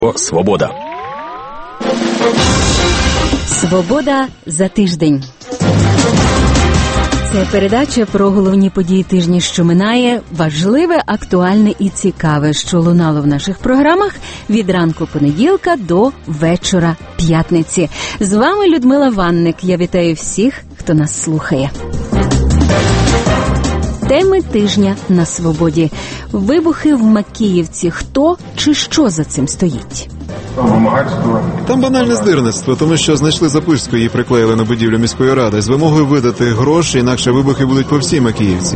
Свобода. Свобода за тиждень. Це передача про головні події тижня, що минає, важливе, актуальне і цікаве, що лунало в наших програмах від ранку понеділка до вечора п'ятниці. З вами Людмила Ванник. Я вітаю всіх, хто нас слухає. Теми тижня на свободі. Вибухи в Макіївці. Хто чи що за цим стоїть? Там банальне здирництво, тому що знайшли записку, її приклеїли на будівлю міської ради з вимогою видати гроші, інакше вибухи будуть по всій Макіївці.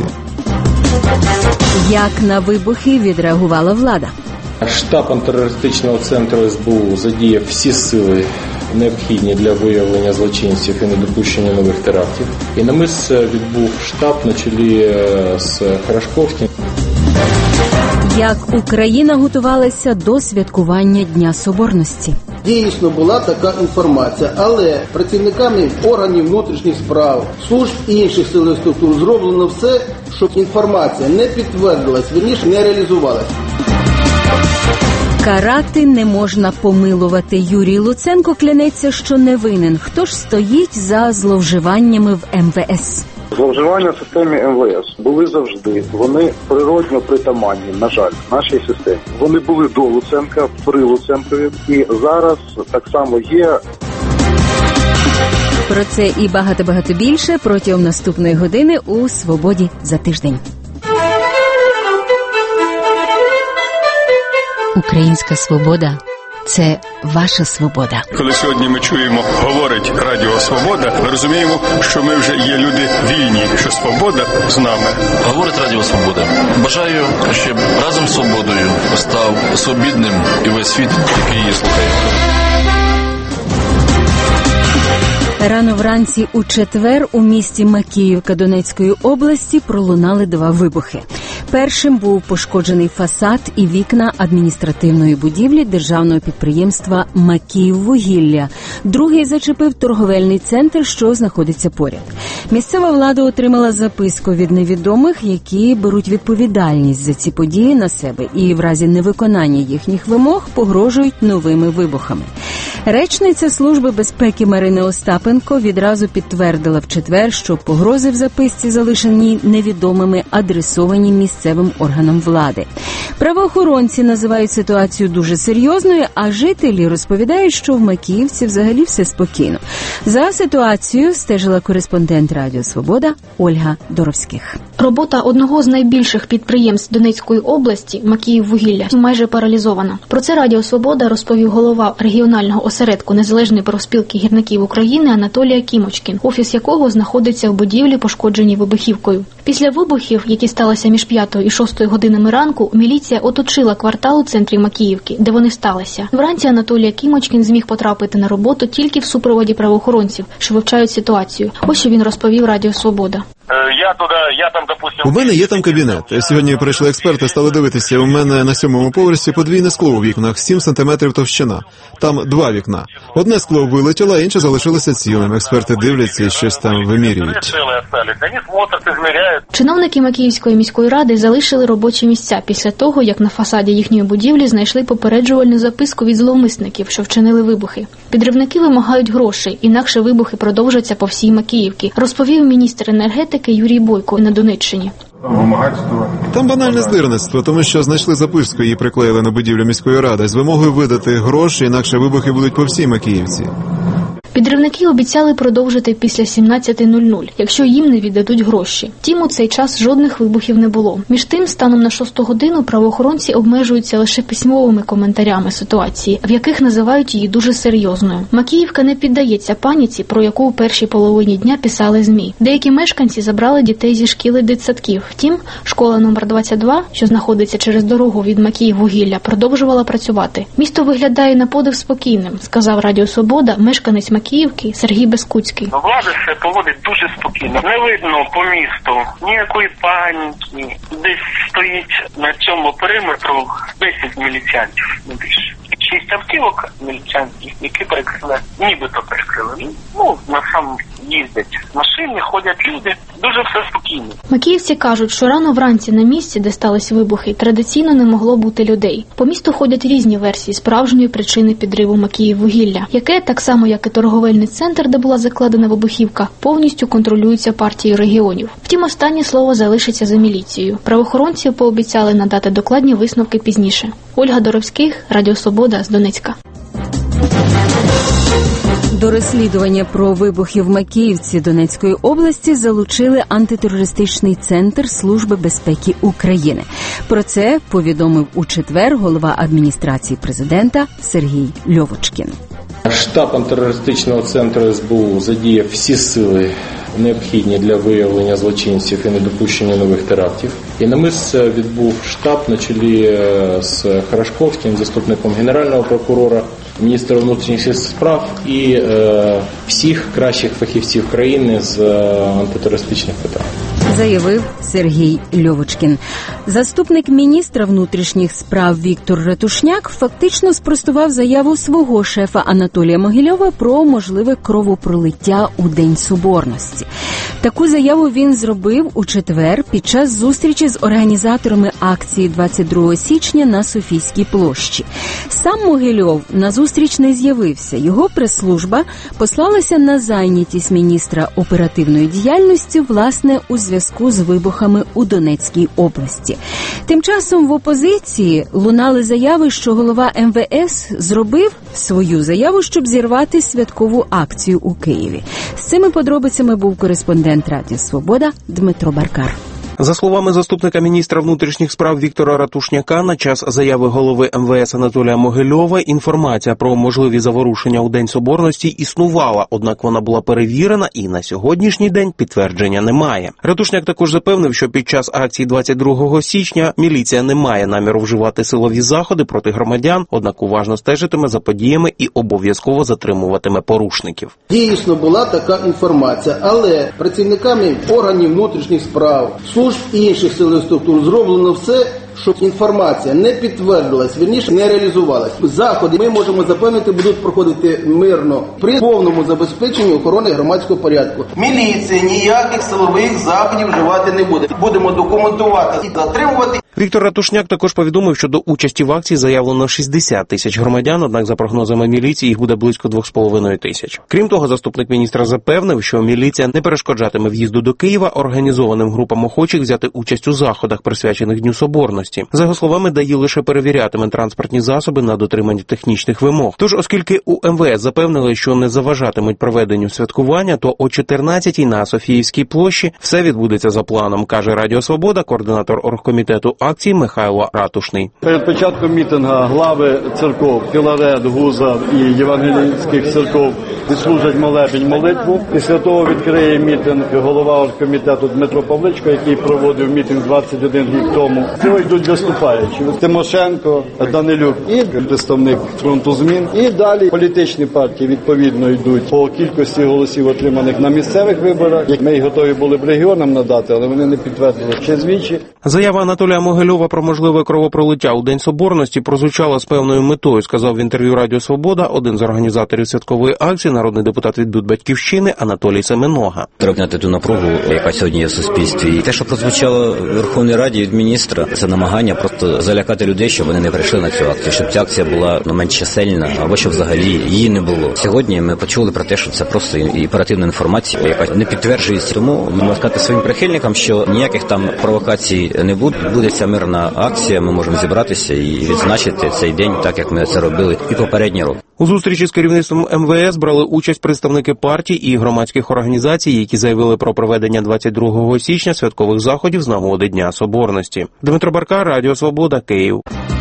Як на вибухи відреагувала влада? Штаб антитерористичного центру СБУ задіяв всі сили, необхідні для виявлення злочинців і недопущення нових терактів. І на мис відбув штаб на чолі з Хорошковським. Як Україна готувалася до святкування Дня Соборності? Дійсно була така інформація, але працівниками органів внутрішніх справ, служб і інших силових структур зроблено все, щоб інформація не підтвердилась, вірніше не реалізувалась. Карати не можна помилувати. Юрій Луценко клянеться, що не винен. Хто ж стоїть за зловживаннями в МВС? Зловживання в системі МВС були завжди. Вони природньо притаманні, на жаль, нашій системі. Вони були до Луценка, при Луценкові, і зараз так само є. Про це і багато-багато більше протягом наступної години у «Свободі за тиждень». Українська свобода – це ваша свобода. Коли сьогодні ми чуємо, говорить Радіо Свобода, ми розуміємо, що ми вже є люди вільні, що свобода з нами. Говорить Радіо Свобода. Бажаю, щоб разом з свободою став свобідним і весь світ, який її слухає. Рано вранці у четвер у місті Макіївка Донецької області пролунали два вибухи. Першим був пошкоджений фасад і вікна адміністративної будівлі державного підприємства «Макіїввугілля». Другий зачепив торговельний центр, що знаходиться поряд. Місцева влада отримала записку від невідомих, які беруть відповідальність за ці події на себе і в разі невиконання їхніх вимог погрожують новими вибухами. Речниця Служби безпеки Марина Остапенко відразу підтвердила в четвер, що погрози в записці, залишені невідомими, адресовані місцевим органам влади. Правоохоронці називають ситуацію дуже серйозною, а жителі розповідають, що в Макіївці взагалі все спокійно. За ситуацією стежила кореспондент Радіо Свобода Ольга Доровських. Робота одного з найбільших підприємств Донецької області, Макіїввугілля, майже паралізована. Про це Радіо Свобода розповів голова регіонального осередку Незалежної профспілки гірників України Анатолій Кімочкін, офіс якого знаходиться в будівлі, пошкодженій вибухівкою. Після вибухів, які сталися між 5 і 6 годинами ранку, міліція оточила квартал у центрі Макіївки, де вони сталися. Вранці Анатолій Кімочкін зміг потрапити на роботу тільки в супроводі правоохоронців, що вивчають ситуацію. Ось що він розповів Радіо Свобода. У мене є там кабінет. Сьогодні прийшли експерти, стали дивитися. У мене на 7-му поверсі подвійне скло у вікнах, 7 сантиметрів товщина. Там 2 вікна. Одне скло вилетіло, інше залишилося цілим. Експерти дивляться і щось там вимірюють. Чиновники Макіївської міської ради залишили робочі місця після того, як на фасаді їхньої будівлі знайшли попереджувальну записку від зловмисників, що вчинили вибухи. Підривники вимагають грошей, інакше вибухи продовжаться по всій Макіївці, розповів міністр енергетики Юрій Бойко на Донеччині. Там банальне здирництво, тому що знайшли записку, її приклеїли на будівлю міської ради з вимогою видати гроші, інакше вибухи будуть по всій Макіївці. Підривники обіцяли продовжити після 17:00, якщо їм не віддадуть гроші. Втім, у цей час жодних вибухів не було. Між тим, станом на 6 годину правоохоронці обмежуються лише письмовими коментарями ситуації, в яких називають її дуже серйозною. Макіївка не піддається паніці, про яку у першій половині дня писали ЗМІ. Деякі мешканці забрали дітей зі шкіл і дитсадків. Втім, школа номер 22, що знаходиться через дорогу від Макіїввугілля, продовжувала працювати. Місто виглядає на подив спокійним, сказав Радіо Свобода мешканець Макіївки Сергій Безкуцький. Влада себе поводить дуже спокійно. Не видно по місту ніякої паніки. Десь стоїть на цьому периметру 10 міліціантів, не більше. 6 автівок міліціантів, які перекрили, нібито перекрили. Ну, на сам їздять машини, ходять люди. дуже все спокійно. Макіївці кажуть, що рано вранці на місці, де стались вибухи, традиційно не могло бути людей. По місту ходять різні версії справжньої причини підриву Макіїввугілля, яке, так само як і торговельний центр, де була закладена вибухівка, повністю контролюється партією регіонів. Втім, останнє слово залишиться за міліцією. Правоохоронці пообіцяли надати докладні висновки пізніше. Ольга Доровських, Радіо Свобода з Донецька. До розслідування про вибухи в Макіївці Донецької області залучили антитерористичний центр Служби безпеки України. Про це повідомив у четвер голова адміністрації президента Сергій Льовочкін. Штаб антитерористичного центру СБУ задіяв всі сили, необхідні для виявлення злочинців і недопущення нових терактів. І на місце відбув штаб на чолі з Хорошковським, заступником генерального прокурора, міністра внутрішніх справ і всіх кращих фахівців країни з антитерористичних питань. Заявив Сергій Льовочкін. Заступник міністра внутрішніх справ Віктор Ратушняк фактично спростував заяву свого шефа Анатолія Могильова про можливе кровопролиття у День Соборності. Таку заяву він зробив у четвер під час зустрічі з організаторами акції 22 січня на Софійській площі. Сам Могильов на зустріч не з'явився. Його прес-служба послалася на зайнятість міністра оперативної діяльності, власне, у зв'язку з вибухами у Донецькій області. Тим часом в опозиції лунали заяви, що голова МВС зробив свою заяву, щоб зірвати святкову акцію у Києві. З цими подробицями був кореспондент Радіо Свобода Дмитро Баркар. За словами заступника міністра внутрішніх справ Віктора Ратушняка, на час заяви голови МВС Анатолія Могильова інформація про можливі заворушення у День Соборності існувала, однак вона була перевірена і на сьогоднішній день підтвердження немає. Ратушняк також запевнив, що під час акції 22 січня міліція не має наміру вживати силові заходи проти громадян, однак уважно стежитиме за подіями і обов'язково затримуватиме порушників. Дійсно була така інформація, але працівниками органів внутрішніх справ, служб і інших силових структур зроблено все, щоб інформація не підтвердилась, вірніше не реалізувалась. Заходи, ми можемо запевнити, будуть проходити мирно при повному забезпеченні охорони громадського порядку. Міліція ніяких силових заходів вживати не буде. Будемо документувати і затримувати. Віктор Ратушняк також повідомив, що до участі в акції заявлено 60 тисяч громадян, однак за прогнозами міліції їх буде близько 2,5 тисяч. Крім того, заступник міністра запевнив, що міліція не перешкоджатиме в'їзду до Києва організованим групам охочих взяти участь у заходах, присвячених Дню Соборності. За його словами, ДАІ лише перевірятиме транспортні засоби на дотримання технічних вимог. Тож, оскільки у МВС запевнили, що не заважатимуть проведенню святкування, то о 14-й на Софіївській площі все відбудеться за планом, каже Радіо Свобода, координатор оргкомітету акції Михайло Ратушний. Перед початком мітинга глави церков Філарет, Гуза і євангелійських церков відслужать молебень молитву. Після того відкриє мітинг голова оргкомітету Дмитро Павличко, який проводив мітинг 21 рік тому. Цього йдуть виступаючі. Тимошенко, Данилюк і представник фронту змін. І далі політичні партії відповідно йдуть по кількості голосів, отриманих на місцевих виборах. Як ми готові були б регіонам надати, але вони не підтвердили ще двічі. Заява Анатолія Могильова про можливе кровопролиття у День Соборності прозвучала з певною метою, сказав в інтерв'ю Радіо Свобода один з організаторів святкової акції, народний депутат від Батьківщини Анатолій Семенога. Треба ту напругу, яка сьогодні є в суспільстві. І те, що прозвучало в Верховній Раді від міністра, це намагання просто залякати людей, щоб вони не прийшли на цю акцію, щоб ця акція була менш чисельна, або щоб взагалі її не було. Сьогодні ми почули про те, що це просто оперативна інформація, яка не підтверджується. Тому можна сказати своїм прихильникам, що ніяких там провокацій не буде. Буде ця мирна акція, ми можемо зібратися і відзначити цей день, так як ми це робили і попередні роки. У зустрічі з керівництвом МВС брали участь представники партій і громадських організацій, які заявили про проведення 22 січня святкових заходів з нагоди Дня Соборності. Дмитро Баркар, Радіо Свобода, Київ.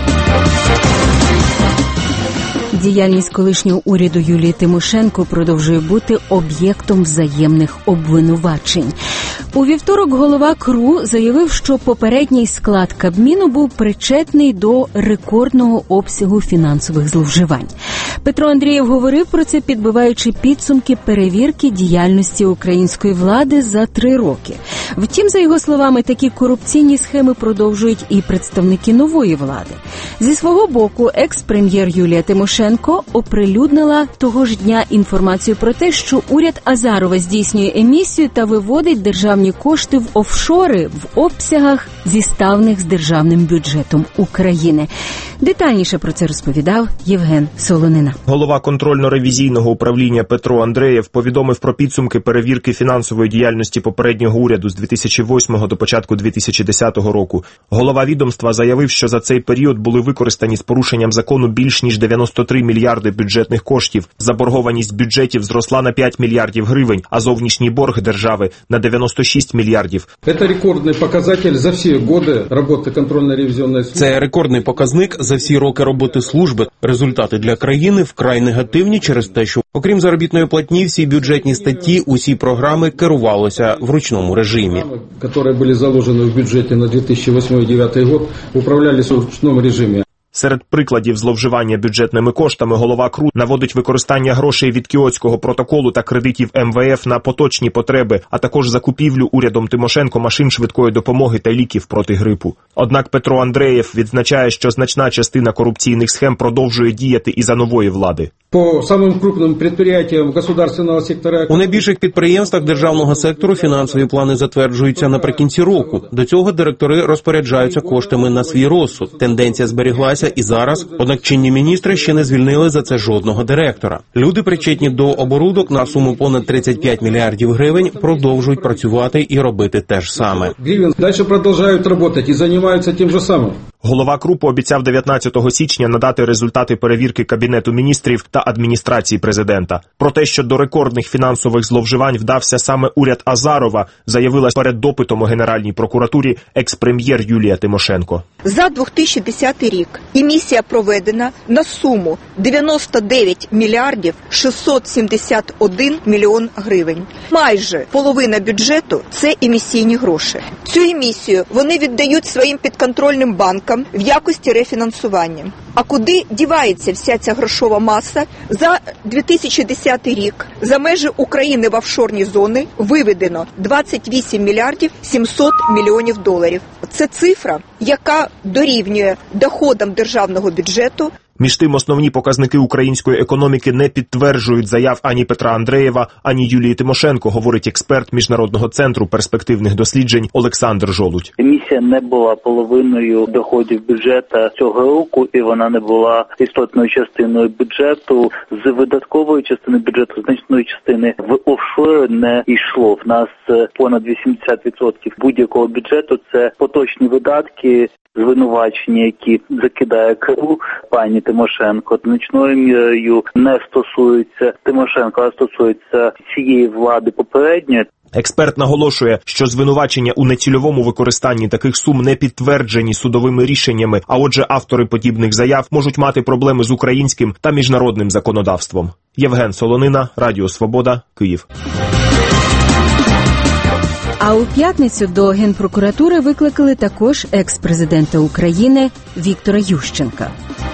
Діяльність колишнього уряду Юлії Тимошенко продовжує бути об'єктом взаємних обвинувачень. У вівторок голова КРУ заявив, що попередній склад Кабміну був причетний до рекордного обсягу фінансових зловживань. Петро Андрієв говорив про це, підбиваючи підсумки перевірки діяльності української влади за 3 роки. Втім, за його словами, такі корупційні схеми продовжують і представники нової влади. Зі свого боку, екс-прем'єр Юлія Тимошенко оприлюднила того ж дня інформацію про те, що уряд Азарова здійснює емісію та виводить державні іноземні кошти в офшори в обсягах, зіставних з державним бюджетом України. Детальніше про це розповідав Євген Солонина. Голова контрольно-ревізійного управління Петро Андреєв повідомив про підсумки перевірки фінансової діяльності попереднього уряду з 2008 до початку 2010 року. Голова відомства заявив, що за цей період були використані з порушенням закону більш ніж 93 мільярди бюджетних коштів. Заборгованість бюджетів зросла на 5 мільярдів гривень, а зовнішній борг держави на 96 мільярдів. Це рекордний показатель за всі роки роботи контрольно-ревізійної служби. Це рекордний показник за всі роки роботи служби. Результати для країни вкрай негативні через те, що окрім заробітної платні, всі бюджетні статті, усі програми керувалися в ручному режимі. Які були заложені в бюджеті на 2008-2009 рік, управлялися в ручному режимі. Серед прикладів зловживання бюджетними коштами голова КРУ наводить використання грошей від Кіотського протоколу та кредитів МВФ на поточні потреби, а також закупівлю урядом Тимошенко машин швидкої допомоги та ліків проти грипу. Однак Петро Андреєв відзначає, що значна частина корупційних схем продовжує діяти і за нової влади. По самим крупним підприємствам державного сектора у найбільших підприємствах державного сектору фінансові плани затверджуються наприкінці року. До цього директори розпоряджаються коштами на свій розсуд. Тенденція зберіглася і зараз, однак чинні міністри ще не звільнили за це жодного директора. Люди, причетні до оборудок на суму понад 35 мільярдів гривень, продовжують працювати і робити те ж саме. Далі продовжують працювати і займаються тим же самим. Голова КРУ пообіцяв 19 січня надати результати перевірки Кабінету міністрів та адміністрації президента. Про те, що до рекордних фінансових зловживань вдався саме уряд Азарова, заявила перед допитом у Генеральній прокуратурі екс-прем'єр Юлія Тимошенко. За 2010 рік емісія проведена на суму 99 мільярдів 671 мільйон гривень. Майже половина бюджету – це емісійні гроші. Цю емісію вони віддають своїм підконтрольним банкам в якості рефінансування. А куди дівається вся ця грошова маса? За 2010 рік за межі України в офшорні зони виведено 28 мільярдів 700 мільйонів доларів. Це цифра, яка дорівнює доходам державного бюджету. Між тим, основні показники української економіки не підтверджують заяв ані Петра Андреєва, ані Юлії Тимошенко, говорить експерт Міжнародного центру перспективних досліджень Олександр Жолудь. Емісія не була половиною доходів бюджету цього року, і вона не була істотною частиною бюджету. З видаткової частини бюджету, значної частини в офшори не йшло. В нас понад 80% будь-якого бюджету – це поточні видатки, звинувачення, які закидає КРУ пані Тимошенко, значною мірою не стосується Тимошенко, а стосується цієї влади попередньої. Експерт наголошує, що звинувачення у нецільовому використанні таких сум не підтверджені судовими рішеннями, а отже автори подібних заяв можуть мати проблеми з українським та міжнародним законодавством. Євген Солонина, Радіо Свобода, Київ. А у п'ятницю до Генпрокуратури викликали також екс-президента України Віктора Ющенка.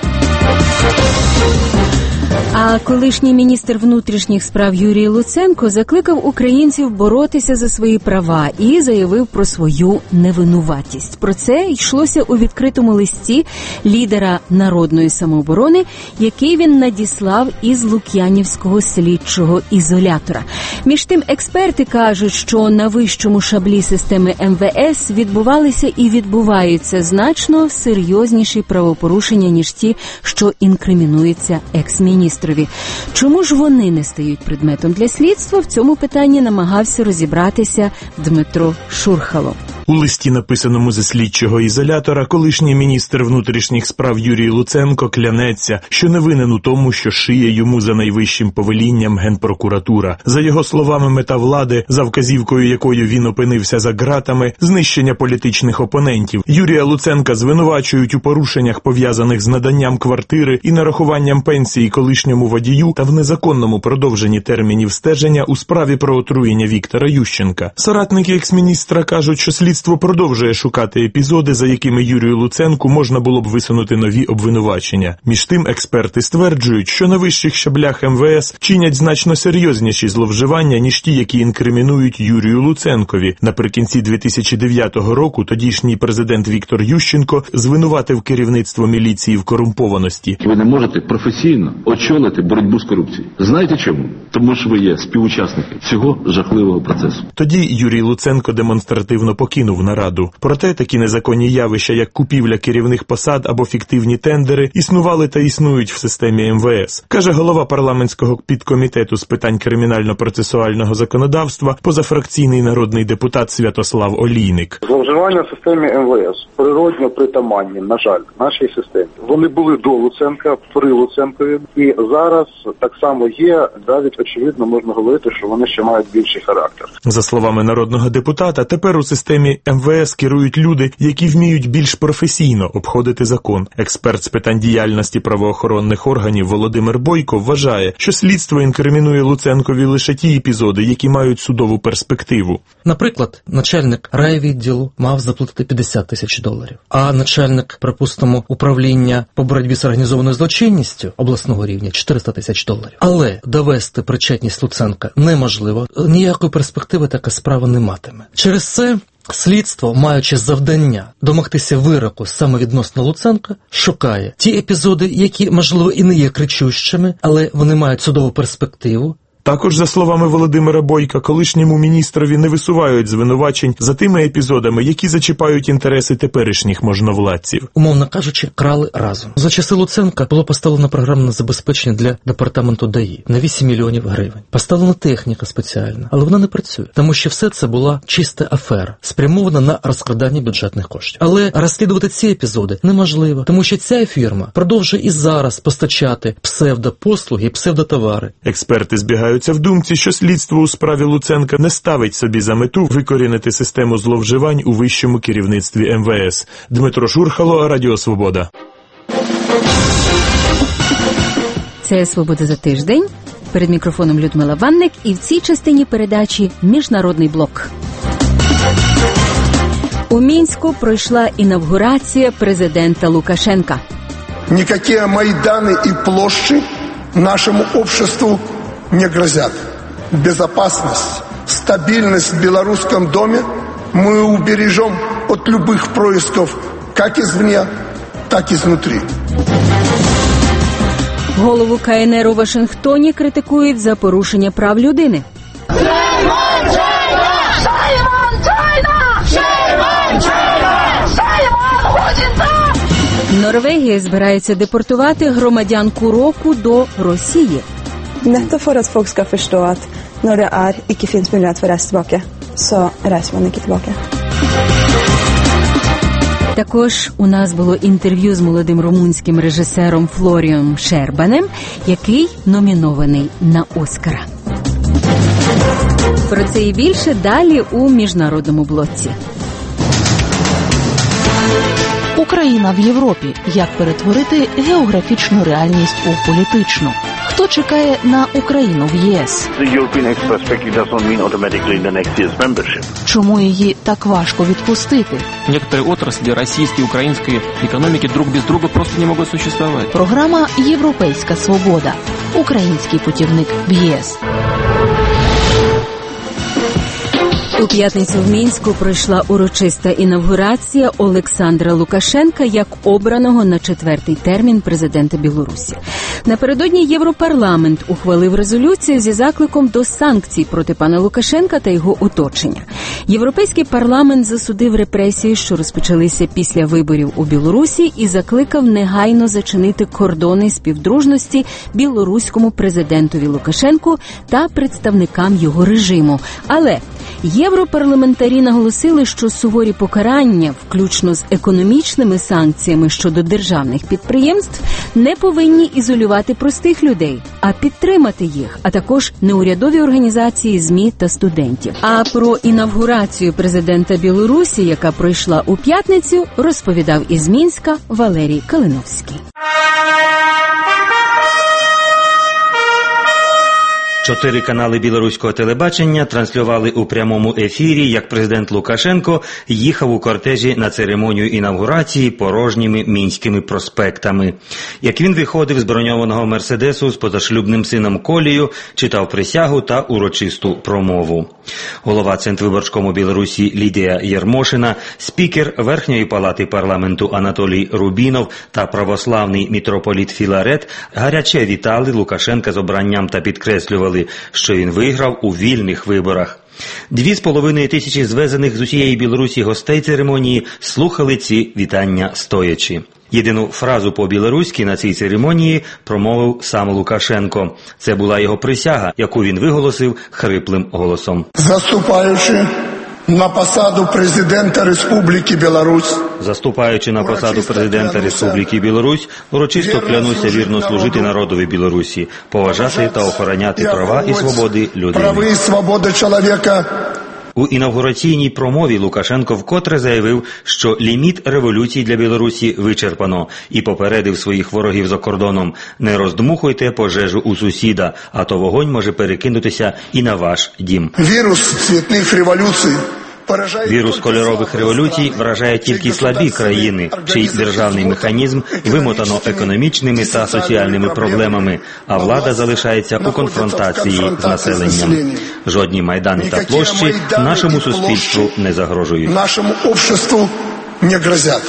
А колишній міністр внутрішніх справ Юрій Луценко закликав українців боротися за свої права і заявив про свою невинуватість. Про це йшлося у відкритому листі лідера народної самооборони, який він надіслав із Лук'янівського слідчого ізолятора. Між тим, експерти кажуть, що на вищому шаблі системи МВС відбувалися і відбуваються значно серйозніші правопорушення, ніж ті, що інкримінуються екс-міністру. Чому ж вони не стають предметом для слідства, в цьому питанні намагався розібратися Дмитро Шурхало. У листі, написаному зі слідчого ізолятора, колишній міністр внутрішніх справ Юрій Луценко клянеться, що не винен у тому, що шиє йому за найвищим повелінням Генпрокуратура. За його словами, мета влади, за вказівкою якою він опинився за ґратами, знищення політичних опонентів. Юрія Луценка звинувачують у порушеннях, пов'язаних з наданням квартири і нарахуванням пенсії колишньому водію та в незаконному продовженні термінів стеження у справі про отруєння Віктора Ющенка. Соратники екс-міністра кажуть, що слідчий слідство продовжує шукати епізоди, за якими Юрію Луценку можна було б висунути нові обвинувачення. Між тим, експерти стверджують, що на вищих щаблях МВС чинять значно серйозніші зловживання, ніж ті, які інкримінують Юрію Луценкові. Наприкінці 2009 року тодішній президент Віктор Ющенко звинуватив керівництво міліції в корумпованості. Ви не можете професійно очолити боротьбу з корупцією. Знаєте чому? Тому що ви є співучасники цього жахливого процесу. Тоді Юрій Луценко демонстративно покинув нараду. Проте такі незаконні явища, як купівля керівних посад або фіктивні тендери, існували та існують в системі МВС, каже голова парламентського підкомітету з питань кримінально-процесуального законодавства, позафракційний народний депутат Святослав Олійник. Зловживання в системі МВС природньо притаманні, на жаль, нашій системі. Вони були до Луценка, при Луценкові, і зараз так само є, навіть очевидно можна говорити, що вони ще мають більший характер. За словами народного депутата, тепер у системі МВС керують люди, які вміють більш професійно обходити закон. Експерт з питань діяльності правоохоронних органів Володимир Бойко вважає, що слідство інкримінує Луценкові лише ті епізоди, які мають судову перспективу. Наприклад, начальник райвідділу мав заплатити $50 000, а начальник, припустимо, управління по боротьбі з організованою злочинністю обласного рівня $400 000. Але довести причетність Луценка неможливо, ніякої перспективи така справа не матиме. Через це слідство, маючи завдання домогтися вироку саме відносно Луценка, шукає ті епізоди, які, можливо, і не є кричущими, але вони мають судову перспективу. Також, за словами Володимира Бойка, колишньому міністрові не висувають звинувачень за тими епізодами, які зачіпають інтереси теперішніх можновладців. Умовно кажучи, крали разом. За часи Луценка було поставлено програмне забезпечення для департаменту ДАІ на 8 мільйонів гривень. Поставлена техніка спеціальна, але вона не працює, тому що все це була чиста афера, спрямована на розкрадання бюджетних коштів. Але розслідувати ці епізоди неможливо, тому що ця фірма продовжує і зараз постачати псевдопослуги і псевдотовари. Експерти збігають в думці, що слідство у справі Луценка не ставить собі за мету викорінити систему зловживань у вищому керівництві МВС. Дмитро Шурхало, Радіо Свобода. Це «Свобода за тиждень». Перед мікрофоном Людмила Ванник, і в цій частині передачі «Міжнародний блок». У Мінську пройшла інавгурація президента Лукашенка. Ніякі майдани і площі нашому обществу не грозят. Безопасность, стабильность в белорусском доме мы убережем от любых происков как извне, так и изнутри. Голову КНР у Вашингтоні критикують за порушення прав людини. Норвегія збирається депортувати громадян Куроку до Росії. Nettopp for at folk skal forstå at når det ikke finnes mulighet for reise tilbake, så reiser man ikke tilbake. Також у нас було інтерв'ю з молодим румунським режисером Флорієм Шербанем, який номінований на Оскара. Про це і більше далі у міжнародному блоці. Україна в Європі. Як перетворити географічну реальність у політичну? Хто чекає на Україну в ЄС? Чому її так важко відпустити? Некоторые отрасли российской и украинской экономики друг без друга просто не могут существовать. Програма «Європейська свобода». Український путівник в ЄС. У п'ятницю в Мінську пройшла урочиста інавгурація Олександра Лукашенка як обраного на 4-й термін президента Білорусі. Напередодні Європарламент ухвалив резолюцію зі закликом до санкцій проти пана Лукашенка та його оточення. Європейський парламент засудив репресії, що розпочалися після виборів у Білорусі, і закликав негайно зачинити кордони співдружності білоруському президентові Лукашенку та представникам його режиму. Але європарламентарі наголосили, що суворі покарання, включно з економічними санкціями щодо державних підприємств, не повинні ізолювати простих людей, а підтримати їх, а також неурядові організації, ЗМІ та студентів. А про інавгурацію президента Білорусі, яка пройшла у п'ятницю, розповідав із Мінська Валерій Калиновський. 4 канали білоруського телебачення транслювали у прямому ефірі, як президент Лукашенко їхав у кортежі на церемонію інавгурації порожніми мінськими проспектами. Як він виходив з броньованого Мерседесу з позашлюбним сином Колею, читав присягу та урочисту промову. Голова Центрвиборчкому Білорусі Лідія Єрмошина, спікер Верхньої палати парламенту Анатолій Рубінов та православний митрополіт Філарет гаряче вітали Лукашенка з обранням та підкреслювали, що він виграв у вільних виборах. 2,5 тисячі звезених з усієї Білорусі гостей церемонії слухали ці вітання стоячи. Єдину фразу по-білоруськи на цій церемонії промовив сам Лукашенко. Це була його присяга, яку він виголосив хриплим голосом. Заступаючи на посаду президента Республіки Білорусь. Заступаючи на посаду президента Республіки Білорусь, урочисто клянуся вірно служити народові Білорусі, поважати та охороняти права і свободи людини. Прави і свободи чоловіка. У інавгураційній промові Лукашенко вкотре заявив, що ліміт революції для Білорусі вичерпано і попередив своїх ворогів за кордоном: не роздмухуйте пожежу у сусіда, а то вогонь може перекинутися і на ваш дім. Вірус цвітних революцій. Вірус кольорових революцій вражає тільки слабі країни, чий державний механізм вимотано економічними та соціальними проблемами, а влада залишається у конфронтації з населенням. Жодні майдани та площі нашому суспільству не загрожують. Нашому обществу не грозять.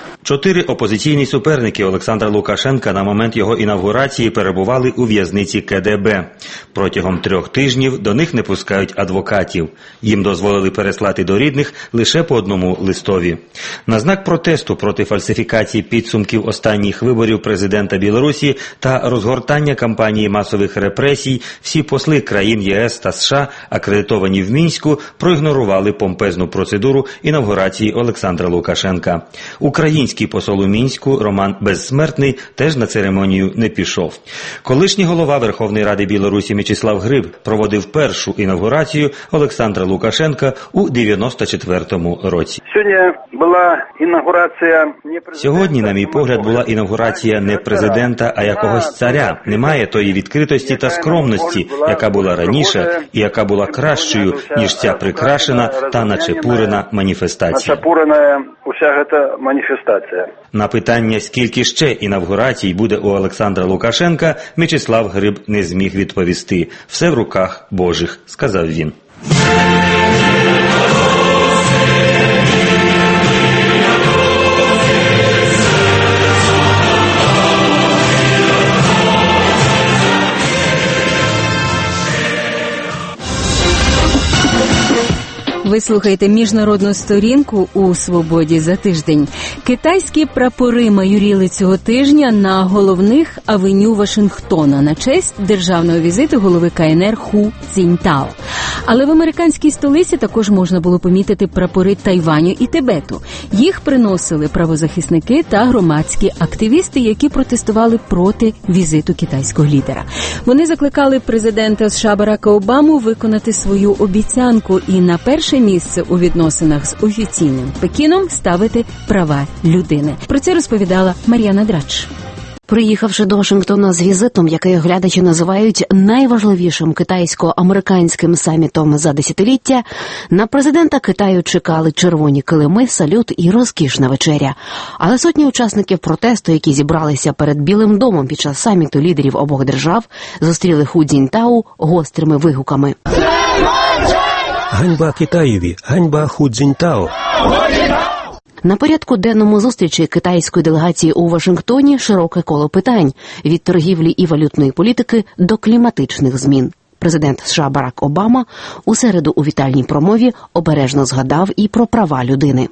4 опозиційні суперники Олександра Лукашенка на момент його інавгурації перебували у в'язниці КДБ. Протягом 3 тижнів до них не пускають адвокатів. Їм дозволили переслати до рідних лише по одному листові. На знак протесту проти фальсифікації підсумків останніх виборів президента Білорусі та розгортання кампанії масових репресій, всі посли країн ЄС та США, акредитовані в Мінську, проігнорували помпезну процедуру інавгурації Олександра Лукашенка. Український посол у Мінську Роман Безсмертний теж на церемонію не пішов. Колишній голова Верховної Ради Білорусі Мечислав Гриб проводив першу інавгурацію Олександра Лукашенка у 94-му році. Сьогодні, на мій погляд, була інавгурація не президента, а якогось царя. Немає тої відкритості та скромності, яка була раніше і яка була кращою, ніж ця прикрашена та начепурена маніфестація. На питання, скільки ще інавгурацій буде у Олександра Лукашенка, Мечислав Гриб не зміг відповісти. Все в руках Божих, сказав він. Ви слухаєте міжнародну сторінку у «Свободі за тиждень». Китайські прапори майоріли цього тижня на головних авеню Вашингтона на честь державного візиту голови КНР Ху Цзіньтао. Але в американській столиці також можна було помітити прапори Тайваню і Тибету. Їх приносили правозахисники та громадські активісти, які протестували проти візиту китайського лідера. Вони закликали президента США Барака Обаму виконати свою обіцянку і на перше місце у відносинах з офіційним Пекіном ставити права людини. Про це розповідала Мар'яна Драч. Приїхавши до Вашингтона з візитом, який глядачі називають найважливішим китайсько-американським самітом за десятиліття, на президента Китаю чекали червоні килими, салют і розкішна вечеря. Але сотні учасників протесту, які зібралися перед Білим домом під час саміту лідерів обох держав, зустріли Ху Цзіньтао гострими вигуками. Ганьба Китаєві! Ганьба Ху Цзіньтао! На порядку денному зустрічі китайської делегації у Вашингтоні широке коло питань – від торгівлі і валютної політики до кліматичних змін. Президент США Барак Обама у середу у вітальній промові обережно згадав і про права людини.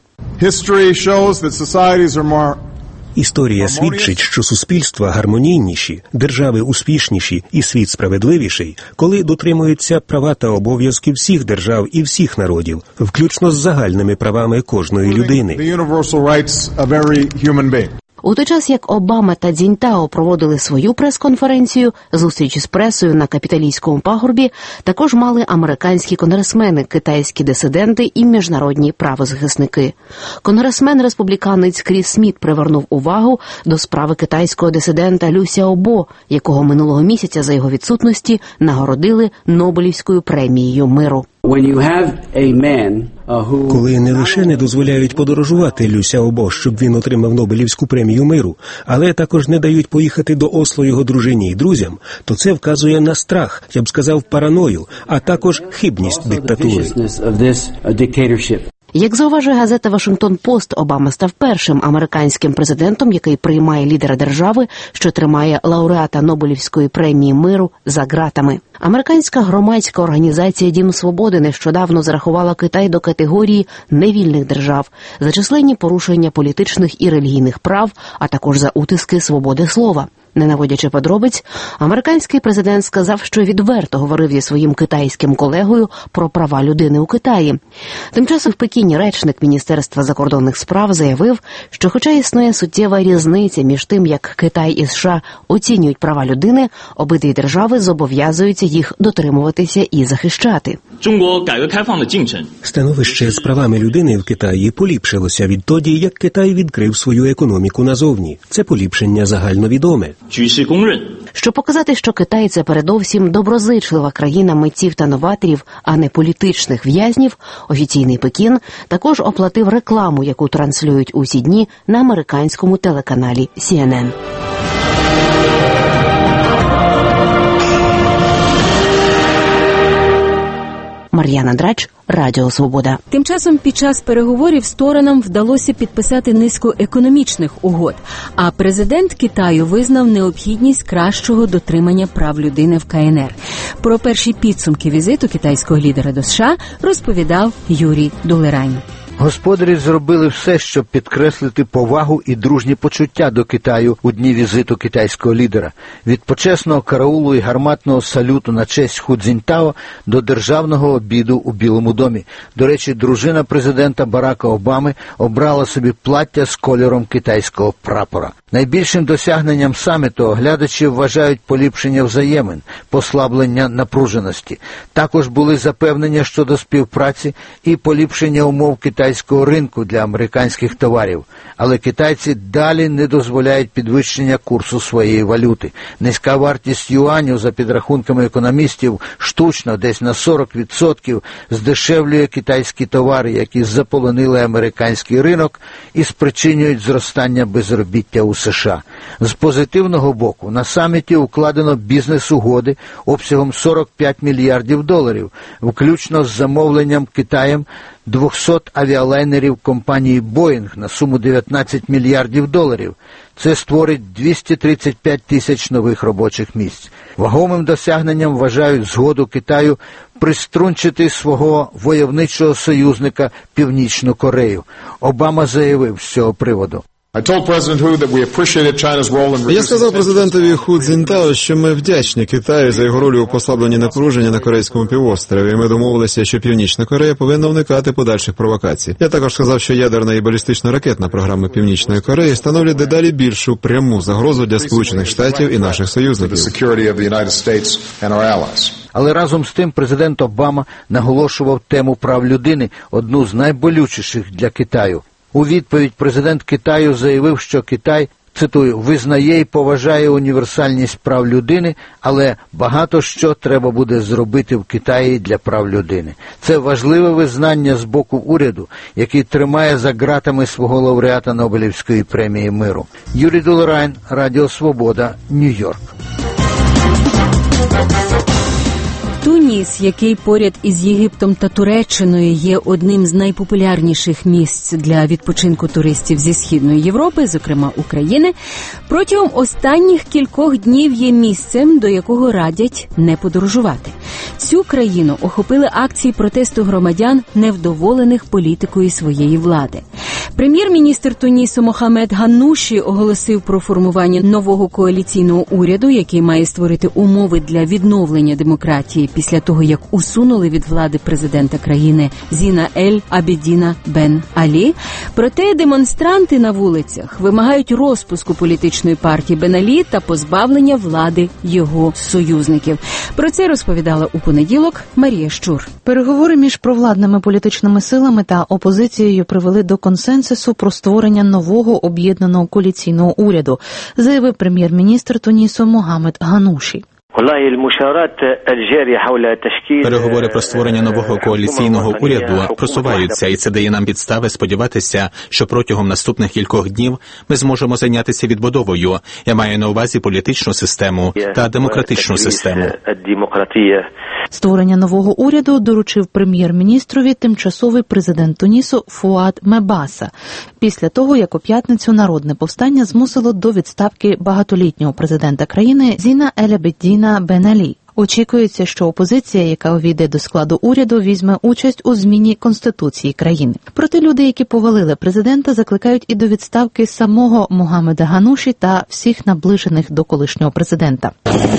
Історія свідчить, що суспільства гармонійніші, держави успішніші і світ справедливіший, коли дотримуються права та обов'язки всіх держав і всіх народів, включно з загальними правами кожної людини. У той час, як Обама та Цзіньтао проводили свою прес-конференцію, зустріч з пресою на Капітолійському пагорбі також мали американські конгресмени, китайські дисиденти і міжнародні правозахисники. Конгресмен-республіканець Кріс Сміт привернув увагу до справи китайського дисидента Лю Сяобо, якого минулого місяця за його відсутності нагородили Нобелівською премією миру. Коли не лише не дозволяють подорожувати Лю Сяобо, щоб він отримав Нобелівську премію миру, але також не дають поїхати до Осло його дружині і друзям, то це вказує на страх, я б сказав, параною, а також хибність диктатури. Як зауважує газета «Вашингтон-Пост», Обама став першим американським президентом, який приймає лідера держави, що тримає лауреата Нобелівської премії миру за ґратами. Американська громадська організація «Дім свободи» нещодавно зарахувала Китай до категорії невільних держав за численні порушення політичних і релігійних прав, а також за утиски свободи слова. Не наводячи подробиць, американський президент сказав, що відверто говорив зі своїм китайським колегою про права людини у Китаї. Тим часом в Пекіні речник Міністерства закордонних справ заявив, що хоча існує суттєва різниця між тим, як Китай і США оцінюють права людини, обидві держави зобов'язуються їх дотримуватися і захищати. Становище з правами людини в Китаї поліпшилося відтоді, як Китай відкрив свою економіку назовні. Це поліпшення загальновідоме. Щоб показати, що Китай – це передовсім доброзичлива країна митців та новаторів, а не політичних в'язнів, офіційний Пекін також оплатив рекламу, яку транслюють у ці дні на американському телеканалі CNN. Мар'яна Драч, Радіо Свобода. Тим часом під час переговорів сторонам вдалося підписати низку економічних угод, а президент Китаю визнав необхідність кращого дотримання прав людини в КНР. Про перші підсумки візиту китайського лідера до США розповідав Юрій Долерань. Господарі зробили все, щоб підкреслити повагу і дружні почуття до Китаю у дні візиту китайського лідера. Від почесного караулу і гарматного салюту на честь Ху Цзіньтао до державного обіду у Білому домі. До речі, дружина президента Барака Обами обрала собі плаття з кольором китайського прапора. Найбільшим досягненням саміту оглядачі вважають поліпшення взаємин, послаблення напруженості. Також були запевнення щодо співпраці і поліпшення умов китайського ринку для американських товарів. Але китайці далі не дозволяють підвищення курсу своєї валюти. Низька вартість юаню, за підрахунками економістів, штучно, десь на 40% здешевлює китайські товари, які заполонили американський ринок і спричинюють зростання безробіття у США. З позитивного боку, на саміті укладено бізнес-угоди обсягом $45 мільярдів, включно з замовленням Китаєм 200 авіалайнерів компанії Boeing на суму $19 мільярдів. Це створить 235 тисяч нових робочих місць. Вагомим досягненням вважають згоду Китаю приструнчити свого войовничого союзника Північну Корею. Обама заявив з цього приводу. Я сказав президентові Ху Цзіньтао, що ми вдячні Китаю за його роль у послабленні напруження на Корейському півострові. Ми домовилися, що Північна Корея повинна уникати подальших провокацій. Я також сказав, що ядерна і балістично-ракетна програми Північної Кореї становлять дедалі більшу пряму загрозу для Сполучених Штатів і наших союзників. Але разом з тим президент Обама наголошував тему прав людини, одну з найболючіших для Китаю. У відповідь президент Китаю заявив, що Китай, цитую, визнає і поважає універсальність прав людини, але багато що треба буде зробити в Китаї для прав людини. Це важливе визнання з боку уряду, який тримає за ґратами свого лауреата Нобелівської премії миру. Юрій Долерань, Радіо Свобода, Нью-Йорк. Туніс, який поряд із Єгиптом та Туреччиною є одним з найпопулярніших місць для відпочинку туристів зі Східної Європи, зокрема України, протягом останніх кількох днів є місцем, до якого радять не подорожувати. Всю країну охопили акції протесту громадян, невдоволених політикою своєї влади. Прем'єр-міністр Тунісу Мохамед Ганнуші оголосив про формування нового коаліційного уряду, який має створити умови для відновлення демократії після того, як усунули від влади президента країни Зіна Ель-Абідіна Бен Алі. Проте демонстранти на вулицях вимагають розпуску політичної партії Бен Алі та позбавлення влади його союзників. Про це розповідала у понеділок Марія Щур. Переговори між провладними політичними силами та опозицією привели до консенсусу про створення нового об'єднаного коаліційного уряду, заявив прем'єр-міністр Тунісу Мохамед Ганнуші. Переговори про створення нового коаліційного уряду просуваються, і це дає нам підстави сподіватися, що протягом наступних кількох днів ми зможемо зайнятися відбудовою. Я маю на увазі політичну систему та демократичну систему. Створення нового уряду доручив прем'єр-міністрові тимчасовий президент Тунісу Фуад Мебаса, після того, як у п'ятницю народне повстання змусило до відставки багатолітнього президента країни Зіна Ель-Абідіна Бен Алі. Очікується, що опозиція, яка увійде до складу уряду, візьме участь у зміні Конституції країни. Проте люди, які повалили президента, закликають і до відставки самого Мохамеда Ганнуші та всіх наближених до колишнього президента.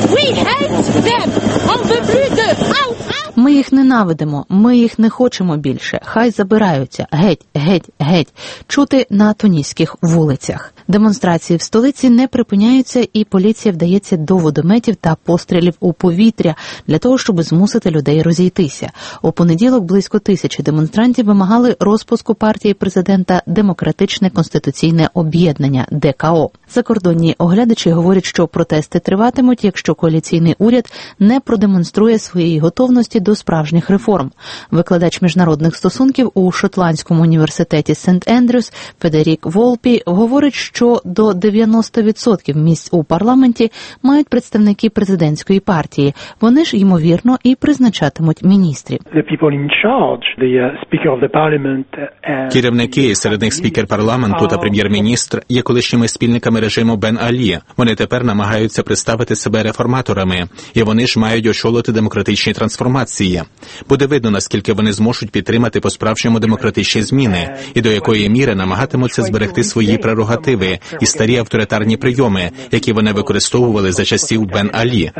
Ми їх ненавидимо, ми їх не хочемо більше. Хай забираються. Геть, геть, геть. Чути на туніських вулицях. Демонстрації в столиці не припиняються, і поліція вдається до водометів та пострілів у повітря для того, щоб змусити людей розійтися. У понеділок близько 1000 демонстрантів вимагали розпуску партії президента «Демократичне конституційне об'єднання» ДКО. Закордонні оглядачі говорять, що протести триватимуть, якщо коаліційний уряд не продемонструє своєї готовності до справжніх реформ. Викладач міжнародних стосунків у Шотландському університеті Сент-Ендрюс Федерік Волпі говорить, що до 90% місць у парламенті мають представники президентської партії. Вони ж, ймовірно, і призначатимуть міністрів. Керівники, серед них спікер парламенту та прем'єр-міністр, є колишніми спільниками режиму Бен Алі. Вони тепер намагаються представити себе реформаторами, і вони ж мають очолити демократичні трансформації. Буде видно, наскільки вони зможуть підтримати по-справжньому демократичні зміни, і до якої міри намагатимуться зберегти свої прерогативи і старі авторитарні прийоми, які вони використовували за часів Бен Алі.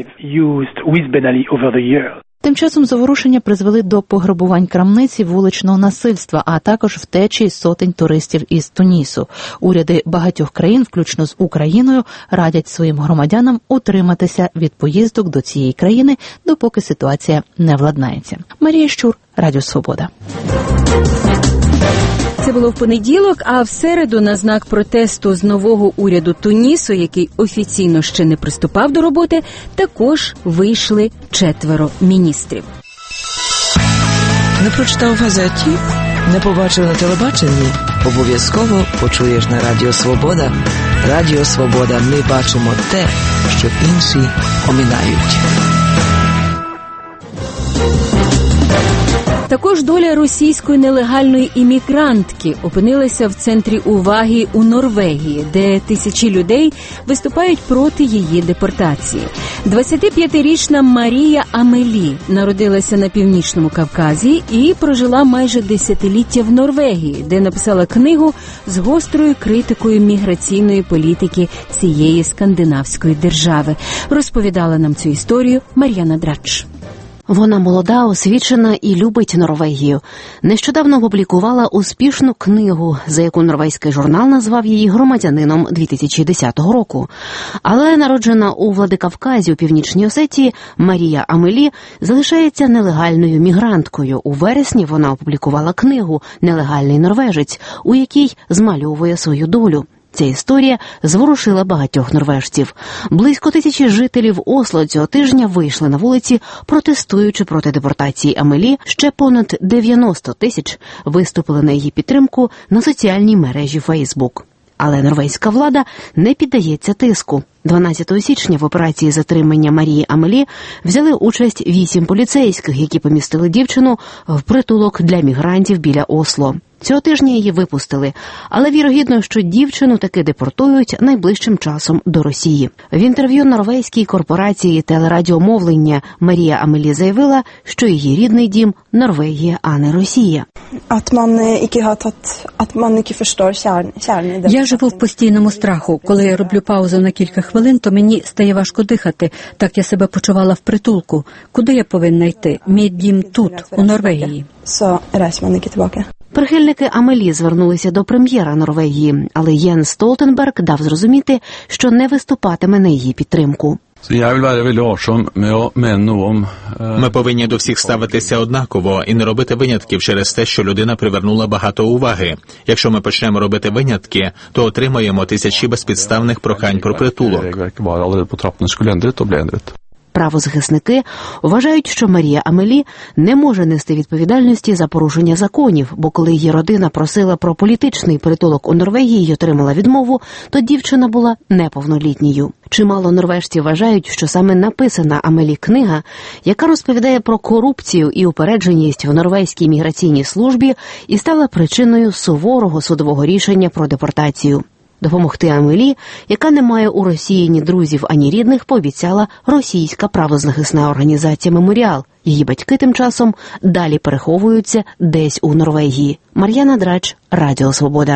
Тим часом заворушення призвели до пограбувань крамниць і вуличного насильства, а також втечі сотень туристів із Тунісу. Уряди багатьох країн, включно з Україною, радять своїм громадянам утриматися від поїздок до цієї країни, допоки ситуація не владнається. Марія Щур, Радіо Свобода. Це було в понеділок, а в середу на знак протесту з нового уряду Тунісу, який офіційно ще не приступав до роботи, також вийшли 4 міністрів. Не прочитав в газеті? Не побачив на телебаченні? Обов'язково почуєш на Радіо Свобода. Радіо Свобода. Ми бачимо те, що інші оминають. Також доля російської нелегальної іммігрантки опинилася в центрі уваги у Норвегії, де тисячі людей виступають проти її депортації. 25-річна Марія Амелі народилася на Північному Кавказі і прожила майже десятиліття в Норвегії, де написала книгу з гострою критикою міграційної політики цієї скандинавської держави. Розповідала нам цю історію Мар'яна Драч. Вона молода, освічена і любить Норвегію. Нещодавно опублікувала успішну книгу, за яку норвезький журнал назвав її громадянином 2010 року. Але народжена у Владикавказі у Північній Осетії, Марія Амелі залишається нелегальною мігранткою. У вересні вона опублікувала книгу «Нелегальний норвежець», у якій змальовує свою долю. Ця історія зворушила багатьох норвежців. Близько 1000 жителів Осло цього тижня вийшли на вулиці, протестуючи проти депортації Амелі. Ще понад 90 тисяч виступили на її підтримку на соціальній мережі Фейсбук. Але норвезька влада не піддається тиску. 12 січня в операції затримання Марії Амелі взяли участь 8 поліцейських, які помістили дівчину в притулок для мігрантів біля Осло. Цього тижня її випустили, але вірогідно, що дівчину таки депортують найближчим часом до Росії. В інтерв'ю норвезькій корпорації телерадіомовлення Марія Амелі заявила, що її рідний дім – Норвегія, а не Росія. Я живу в постійному страху. Коли я роблю паузу на кілька хвилин, то мені стає важко дихати. Так я себе почувала в притулку. Куди я повинна йти? Мій дім тут, у Норвегії. Прихильники Амелі звернулися до прем'єра Норвегії, але Єнс Столтенберг дав зрозуміти, що не виступатиме на її підтримку. Ми повинні до всіх ставитися однаково і не робити винятків через те, що людина привернула багато уваги. Якщо ми почнемо робити винятки, то отримаємо тисячі безпідставних прохань про притулок. Правозахисники вважають, що Марія Амелі не може нести відповідальності за порушення законів, бо коли її родина просила про політичний притулок у Норвегії і отримала відмову, то дівчина була неповнолітньою. Чимало норвежців вважають, що саме написана Амелі книга, яка розповідає про корупцію і упередженість в норвезькій міграційній службі, і стала причиною суворого судового рішення про депортацію. Допомогти Амелі, яка не має у Росії ні друзів, ані рідних, пообіцяла російська правозахисна організація «Меморіал». Її батьки тим часом далі переховуються десь у Норвегії. Мар'яна Драч, Радіо Свобода.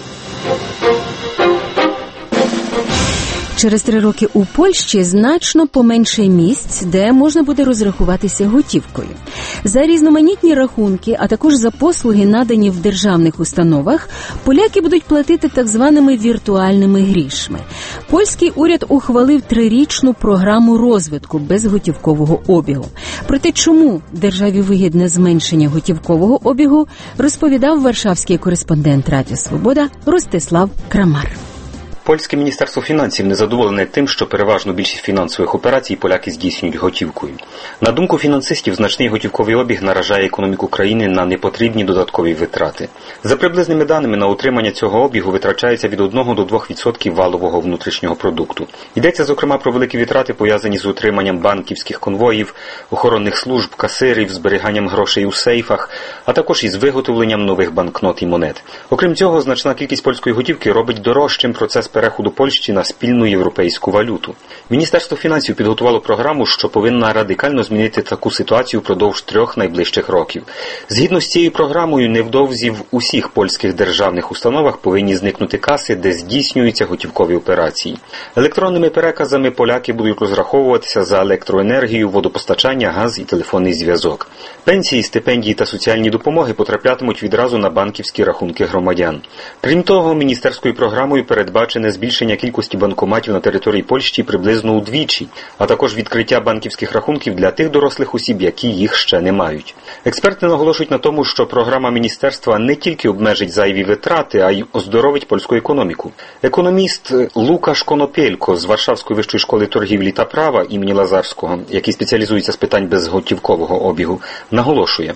Через 3 роки у Польщі значно поменше місць, де можна буде розрахуватися готівкою. За різноманітні рахунки, а також за послуги, надані в державних установах, поляки будуть платити так званими віртуальними грішми. Польський уряд ухвалив 3-річну програму розвитку безготівкового обігу. Про те, чому державі вигідне зменшення готівкового обігу, розповідав варшавський кореспондент Радіо Свобода Ростислав Крамар. Польське міністерство фінансів незадоволене тим, що переважну більшість фінансових операцій поляки здійснюють готівкою. На думку фінансистів, значний готівковий обіг наражає економіку країни на непотрібні додаткові витрати. За приблизними даними, на утримання цього обігу витрачається від 1 до 2% валового внутрішнього продукту. Йдеться, зокрема, про великі витрати, пов'язані з утриманням банківських конвоїв, охоронних служб, касирів, зберіганням грошей у сейфах, а також із виготовленням нових банкнот і монет. Окрім цього, значна кількість польської готівки робить дорожчим процес переходу Польщі на спільну європейську валюту. Міністерство фінансів підготувало програму, що повинна радикально змінити таку ситуацію впродовж 3 найближчих років. Згідно з цією програмою, невдовзі в усіх польських державних установах повинні зникнути каси, де здійснюються готівкові операції. Електронними переказами поляки будуть розраховуватися за електроенергію, водопостачання, газ і телефонний зв'язок. Пенсії, стипендії та соціальні допомоги потраплятимуть відразу на банківські рахунки громадян. Крім того, міністерською програмою передбачене збільшення кількості банкоматів на території Польщі приблизно удвічі, а також відкриття банківських рахунків для тих дорослих осіб, які їх ще не мають. Експерти наголошують на тому, що програма міністерства не тільки обмежить зайві витрати, а й оздоровить польську економіку. Економіст Лукаш Конопєлько з Варшавської вищої школи торгівлі та права імені Лазарського, який спеціалізується з питань безготівкового обігу, наголошує.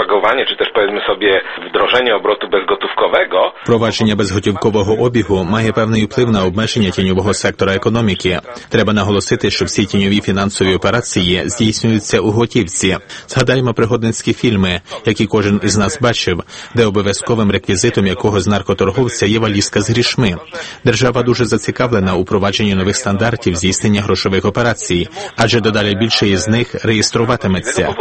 Чи też powiedzmy sobie wdrożenie obrotu bezgotówkowego. Провадження безготівкового обігу має певний вплив на обмеження тіньового сектора економіки. Треба наголосити, що всі тіньові фінансові операції здійснюються у готівці. Згадаємо пригодницькі фільми, які кожен із нас бачив, де обов'язковим реквізитом якогось наркоторговця є валізка з грішми. Держава дуже зацікавлена у провадженні нових стандартів здійснення грошових операцій, адже дедалі більше із них реєструватиметься.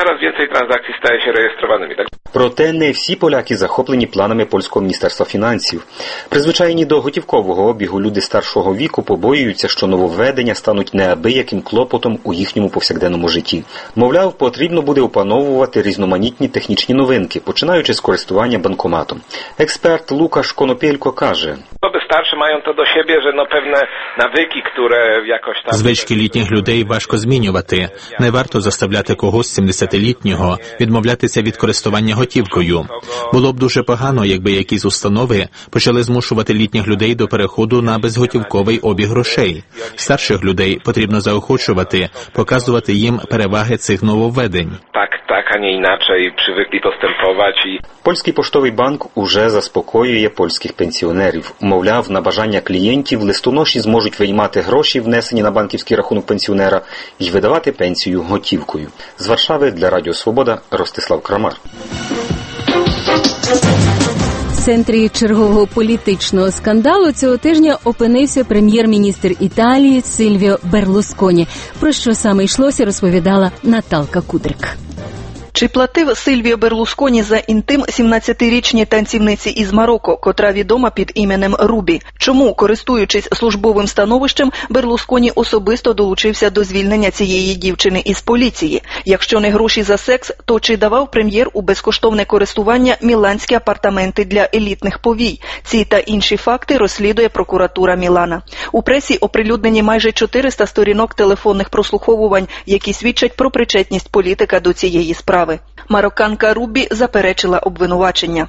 Проте не всі поляки захоплені планами польського міністерства фінансів. Призвичайні до готівкового обігу люди старшого віку побоюються, що нововведення стануть неабияким клопотом у їхньому повсякденному житті. Мовляв, потрібно буде опановувати різноманітні технічні новинки, починаючи з користування банкоматом. Експерт Лукаш Конопєлько каже: Старші мають то до себе, що певне навики, які якось там... Звички літніх людей важко змінювати. Не варто заставляти когось 70-літнього відмовлятися від користування готівкою. Було б дуже погано, якби якісь установи почали змушувати літніх людей до переходу на безготівковий обіг грошей. Старших людей потрібно заохочувати, показувати їм переваги цих нововведень. Так, а не inaczej, привикли постępować. Польський поштовий банк уже заспокоює польських пенсіонерів. Мовляв, на бажання клієнтів листоноші зможуть виймати гроші, внесені на банківський рахунок пенсіонера, і видавати пенсію готівкою. З Варшави для Радіо Свобода Ростислав Крамар. епіцентрі чергового політичного скандалу цього тижня опинився прем'єр-міністр Італії Сильвіо Берлусконі. Про що саме йшлося, розповідала Наталка Кудрик. Чи платив Сильвіо Берлусконі за інтим 17-річній танцівниці із Марокко, котра відома під іменем Рубі? Чому, користуючись службовим становищем, Берлусконі особисто долучився до звільнення цієї дівчини із поліції? Якщо не гроші за секс, то чи давав прем'єр у безкоштовне користування міланські апартаменти для елітних повій? Ці та інші факти розслідує прокуратура Мілана. У пресі оприлюднені майже 400 сторінок телефонних прослуховувань, які свідчать про причетність політика до цієї справи. Марокканка Рубі заперечила обвинувачення.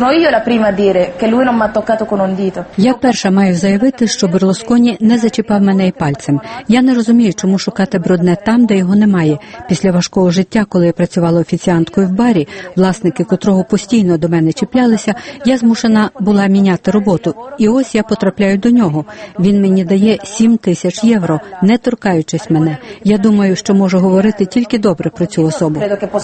Я перша маю заявити, що Берлусконі не зачіпав мене й пальцем. Я не розумію, чому шукати брудне там, де його немає. Після важкого життя, коли я працювала офіціанткою в барі, власники котрого постійно до мене чіплялися, я змушена була міняти роботу. І ось я потрапляю до нього. Він мені дає 7 тисяч євро, не торкаючись мене. Я думаю, що можу говорити тільки добре про цю особу.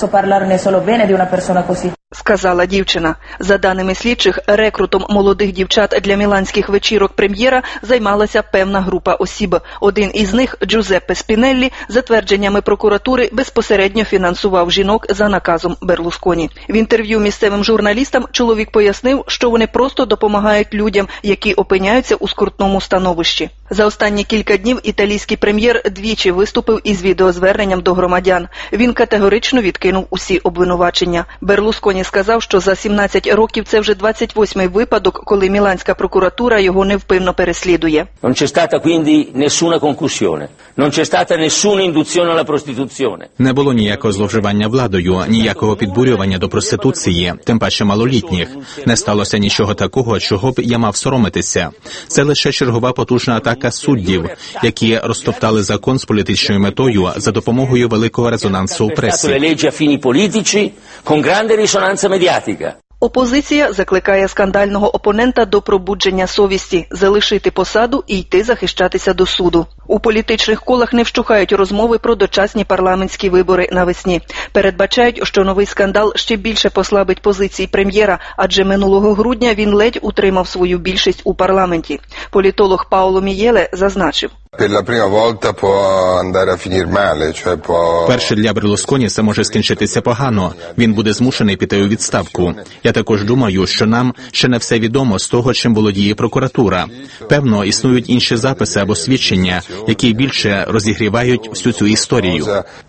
Сказала дівчина. За даними слідчих, рекрутом молодих дівчат для міланських вечірок прем'єра займалася певна група осіб. Один із них, Джузеппе Спінеллі, за твердженнями прокуратури, безпосередньо фінансував жінок за наказом Берлусконі. В інтерв'ю місцевим журналістам чоловік пояснив, що вони просто допомагають людям, які опиняються у скрутному становищі. За останні кілька днів італійський прем'єр двічі виступив із відеозверненням до громадян. Він категорично відкинув усі обвинувачення. Берлусконі сказав, що за 17 років це вже 28-й випадок, коли міланська прокуратура його невпинно переслідує. Non c'è stata quindi nessuna concussione, non c'è stata nessuna induzione alla prostituzione. Не було ніякого зловживання владою, ніякого підбурювання до проституції, тим паче малолітніх. Не сталося нічого такого, чого б я мав соромитися. Це лише чергова потужна атака суддів, які розтоптали закон з політичною метою за допомогою великого резонансу у пресі. Опозиція закликає скандального опонента до пробудження совісті, залишити посаду і йти захищатися до суду. У політичних колах не вщухають розмови про дочасні парламентські вибори навесні. Передбачають, що новий скандал ще більше послабить позиції прем'єра, адже минулого грудня він ледь утримав свою більшість у парламенті. Політолог Паоло Мієле зазначив. Перше, для Берлусконі це може скінчитися погано. Він буде змушений піти у відставку. Я також думаю, що нам ще не все відомо з того, чим володіє прокуратура. Певно, існують інші записи або свідчення, які більше розігрівають всю цю історію.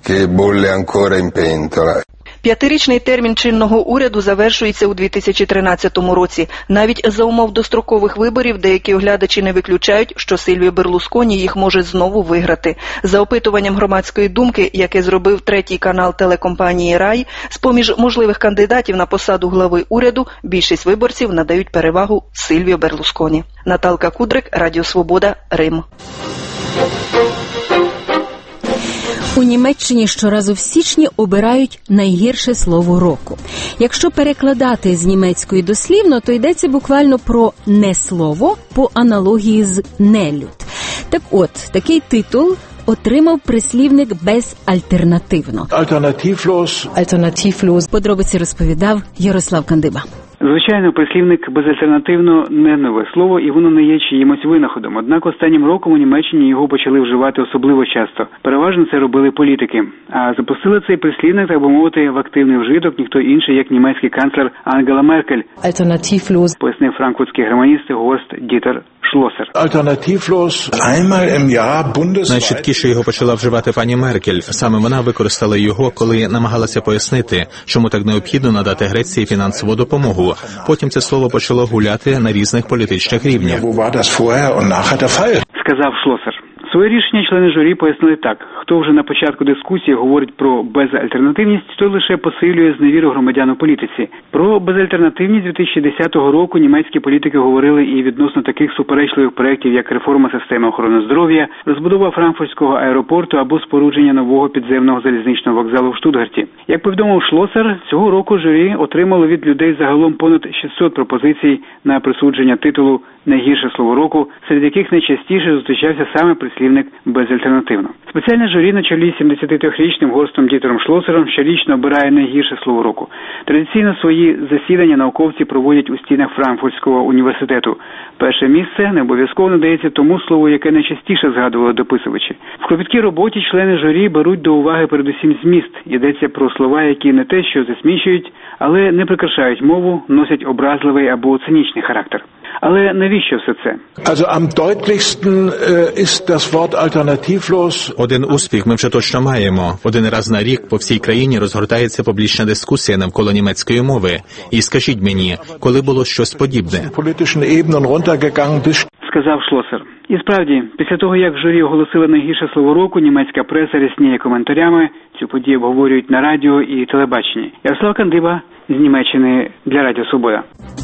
5-річний термін чинного уряду завершується у 2013 році. Навіть за умов дострокових виборів деякі оглядачі не виключають, що Сильвіо Берлусконі їх може знову виграти. За опитуванням громадської думки, яке зробив третій канал телекомпанії «Рай», з-поміж можливих кандидатів на посаду глави уряду, більшість виборців надають перевагу Сильвіо Берлусконі. Наталка Кудрик, Радіо Свобода, Рим. У Німеччині щоразу в січні обирають найгірше слово року. Якщо перекладати з німецької дослівно, то йдеться буквально про «неслово» по аналогії з «нелюд». Так от, такий титул отримав прислівник «безальтернативно». Альтернативлос. Подробиці розповідав Ярослав Кандиба. Звичайно, прислівник «безальтернативно» не нове слово, і воно не є чиїмось винаходом. Однак останнім роком у Німеччині його почали вживати особливо часто. Переважно це робили політики. А запустили цей прислівник, так би мовити, в активний вжиток ніхто інший, як німецький канцлер Ангела Меркель. Альтернативлос. Пояснив франкфуртський германіст Горст Дітер Шлосер. Найчіткіше його почала вживати пані Меркель. Саме вона використала його, коли намагалася пояснити, чому так необхідно надати Греції фінансову допомогу. Потім це слово почало гуляти на різних політичних рівнях. Сказав Шлосер. Своє рішення члени журі пояснили так. Хто вже на початку дискусії говорить про безальтернативність, той лише посилює зневіру громадян у політиці. Про безальтернативність 2010 року німецькі політики говорили і відносно таких суперечливих проєктів, як реформа системи охорони здоров'я, розбудова франкфуртського аеропорту або спорудження нового підземного залізничного вокзалу в Штутгарті. Як повідомив Шлосер, цього року журі отримало від людей загалом понад 600 пропозицій на присудження титулу «Найгірше слово року», серед яких найчастіше зустрічався саме прислівник керівник безальтернативно. Спеціальне журі на чолі з 73-річним Горстом Дітером Шлосером щорічно обирає найгірше слово року. Традиційно свої засідання науковці проводять у стінах Франкфуртського університету. Перше місце не обов'язково надається тому слову, яке найчастіше згадували дописувачі. В кропіткій роботі члени журі беруть до уваги передусім зміст. Йдеться про слова, які не те що засмічують, але не прикрашають мову, носять образливий або цинічний характер. Але навіщо все це? Один успіх ми вже точно маємо. Один раз на рік по всій країні розгортається публічна дискусія навколо німецької мови. І скажіть мені, коли було щось подібне? Сказав Шлосер. І справді, після того, як в журі оголосили найгірше слово року, німецька преса рясніє коментарями, цю подію обговорюють на радіо і телебаченні. Ярослав Кандиба з Німеччини для Радіо Свобода.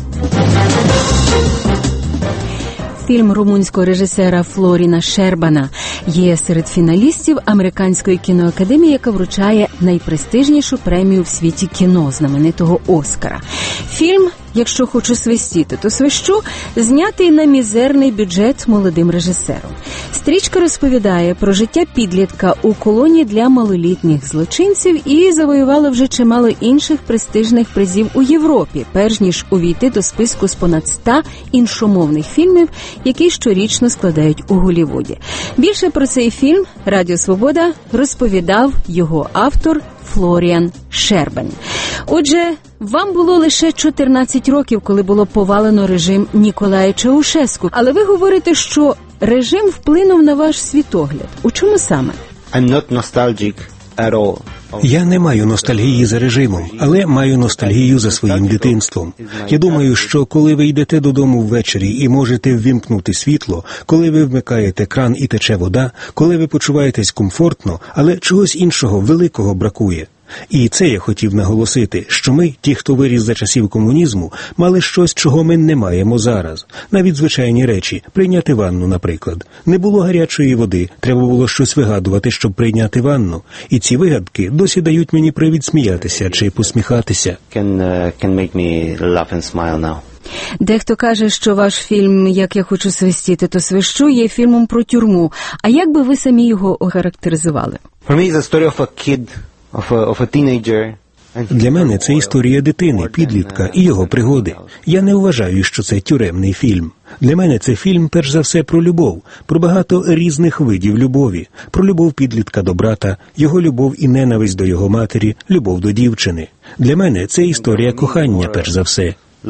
Фільм румунського режисера Флоріна Шербана є серед фіналістів Американської кіноакадемії, яка вручає найпрестижнішу премію в світі кіно, знаменитого Оскара. Фільм, якщо хочу свистіти, то свищу, знятий на мізерний бюджет молодим режисером. Стрічка розповідає про життя підлітка у колонії для малолітніх злочинців і завоювала вже чимало інших престижних призів у Європі, перш ніж увійти до списку з понад 100 іншомовних фільмів, які щорічно складають у Голлівуді. Більше про цей фільм Радіо Свобода розповідав його автор Флоріан Шербан. Отже, вам було лише 14 років, коли було повалено режим Ніколая Чаушеску. Але ви говорите, що режим вплинув на ваш світогляд. У чому саме? I'm not nostalgic at all. Я не маю ностальгії за режимом, але маю ностальгію за своїм дитинством. Я думаю, що коли ви йдете додому ввечері і можете ввімкнути світло, коли ви вмикаєте кран і тече вода, коли ви почуваєтесь комфортно, але чогось іншого великого бракує. І це я хотів наголосити, що ми, ті, хто виріс за часів комунізму, мали щось, чого ми не маємо зараз. Навіть звичайні речі, прийняти ванну, наприклад. Не було гарячої води, треба було щось вигадувати, щоб прийняти ванну. І ці вигадки досі дають мені привід сміятися чи посміхатися. Can make me laugh and smile now. Дехто каже, що ваш фільм «Як я хочу свистіти, то свищу» є фільмом про тюрму. А як би ви самі його охарактеризували? For me, it's a story of a kid. Of a teenager. Для мене це історія дитини, підлітка і його пригоди. Я не вважаю, що це тюремний фільм. Для мене це фільм, перш за все, про любов, про багато різних видів любові, про любов підлітка до брата, його любов і ненависть до його матері, любов до дівчини. Для мене це історія кохання, перш за все.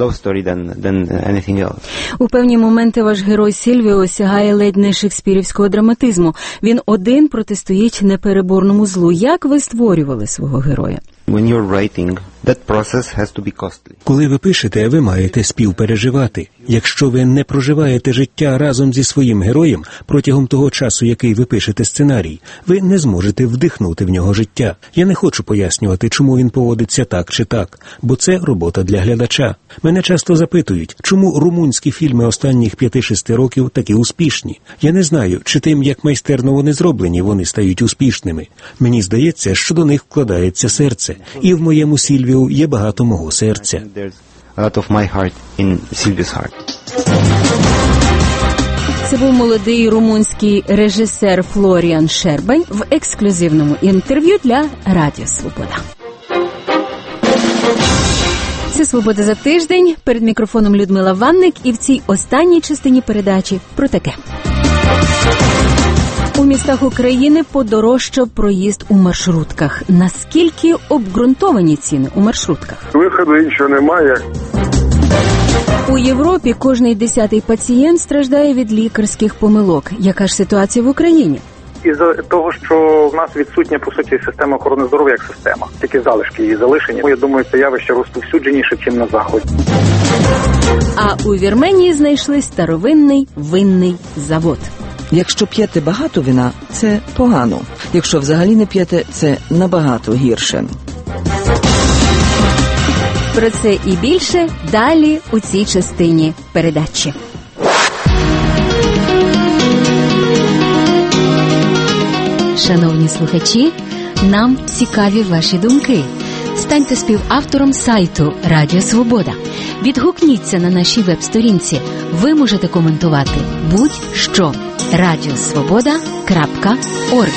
У певні моменти ваш герой Сільвіо осягає ледь не шекспірівського драматизму. Він один протистоїть непереборному злу. Як ви створювали свого героя? Коли ви пишете, ви маєте співпереживати. Якщо ви не проживаєте життя разом зі своїм героєм протягом того часу, який ви пишете сценарій, ви не зможете вдихнути в нього життя. Я не хочу пояснювати, чому він поводиться так чи так, бо це робота для глядача. Мене часто запитують, чому румунські фільми останніх 5-6 років такі успішні. Я не знаю, чи тим, як майстерно вони зроблені, вони стають успішними. Мені здається, що до них вкладається серце. І в моєму Сільвіу є багато мого серця. Це був молодий румунський режисер Флоріан Шербан в ексклюзивному інтерв'ю для Радіо Свобода. Це «Свобода за тиждень». Перед мікрофоном Людмила Ванник і в цій останній частині передачі про таке. У містах України подорожчав проїзд у маршрутках. Наскільки обґрунтовані ціни у маршрутках? Виходу іншого немає. У Європі кожний 10-й пацієнт страждає від лікарських помилок. Яка ж ситуація в Україні? Із-за того, що в нас відсутня, по суті, система охорони здоров'я як система. Тільки залишки її залишені. Я думаю, це явище розповсюдженіше, ніж на Заході. А у Вірменії знайшли старовинний винний завод. Якщо п'єте багато вина, це погано. Якщо взагалі не п'єте, це набагато гірше. Про це і більше далі у цій частині передачі. Шановні слухачі, нам цікаві ваші думки. Станьте співавтором сайту Радіо Свобода. Відгукніться на нашій веб-сторінці. Ви можете коментувати будь-що. radiosvoboda.org.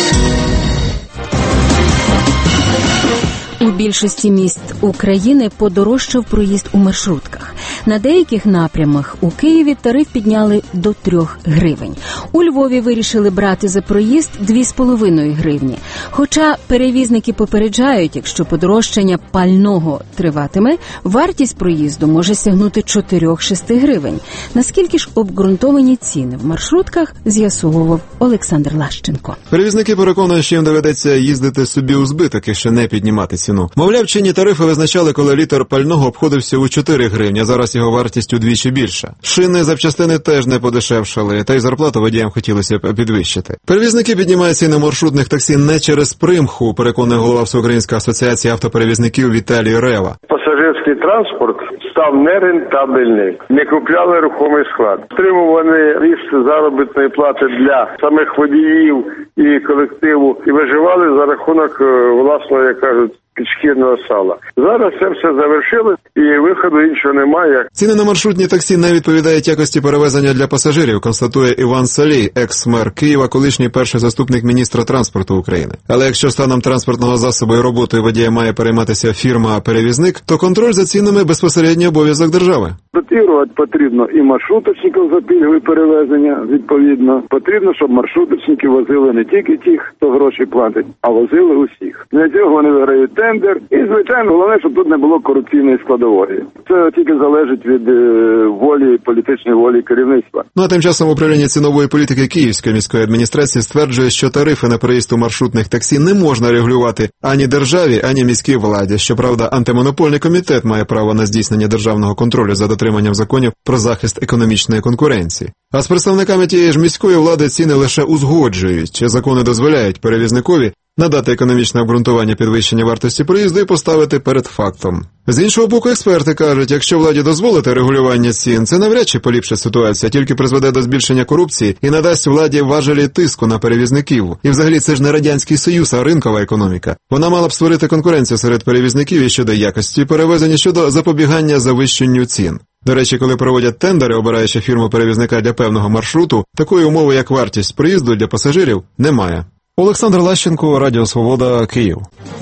У більшості міст України подорожчав проїзд у маршрутках. На деяких напрямах у Києві тариф підняли до 3 гривень. У Львові вирішили брати за проїзд 2,5 гривні. Хоча перевізники попереджають, якщо подорожчання пального триватиме, вартість проїзду може сягнути 4-6 гривень. Наскільки ж обґрунтовані ціни в маршрутках, з'ясовував Олександр Лащенко. Перевізники переконують, що їм доведеться їздити собі у збиток і ще не піднімати ціну. Мовляв, чинні тарифи визначали, коли літр пального обходився у 4 гривні, а зараз його вартість удвічі більша. Шини, запчастини теж не подешевшали, та й зарплату водіям хотілося б підвищити. Перевізники піднімають ціни маршрутних таксі не через примху, переконує голова Всеукраїнської асоціації автоперевізників Віталій Рева. Пасажирський транспорт став нерентабельний, не купляли рухомий склад. Стримуваний ріст заробітної плати для самих водіїв і колективу, і виживали за рахунок власного, як кажуть, підшкірного сала. Зараз це все завершилось і виходу іншого немає. Ціни на маршрутні таксі не відповідають якості перевезення для пасажирів, констатує Іван Салій, екс-мер Києва, колишній перший заступник міністра транспорту України. Але якщо станом транспортного засобу і роботою водія має перейматися фірма-перевізник, то контроль за цінами – безпосередній обов'язок держави. Дотирувати потрібно і маршруточників за пільгові перевезення, відповідно. Потрібно, щоб маршруточники возили не тільки тих, хто гроші платить, а возили усіх. Для цього вони виграють тендер. І, звичайно, головне, щоб тут не було корупційної складової. Це тільки залежить від волі, політичної волі керівництва. Ну а тим часом управління цінової політики Київської міської адміністрації стверджує, що тарифи на проїзд у маршрутних таксі не можна регулювати ані державі, ані міській владі. Щоправда, антимонопольний комітет має право на здійснення державного контролю за дотриманням законів про захист економічної конкуренції. А з представниками тієї ж міської влади ціни лише узгоджують. Закони дозволяють перевізникові надати економічне обґрунтування підвищення вартості проїзду і поставити перед фактом. З іншого боку, експерти кажуть, якщо владі дозволити регулювання цін, це навряд чи поліпшить ситуацію, а тільки призведе до збільшення корупції і надасть владі важелі тиску на перевізників. І взагалі це ж не Радянський Союз, а ринкова економіка. Вона мала б створити конкуренцію серед перевізників і щодо якості перевезень, і щодо запобігання завищенню цін. До речі, коли проводять тендери, обираючи фірму перевізника для певного маршруту, такої умови, як вартість проїзду для пасажирів, немає. Олександр Лащенко, Радіо Свобода, Київ.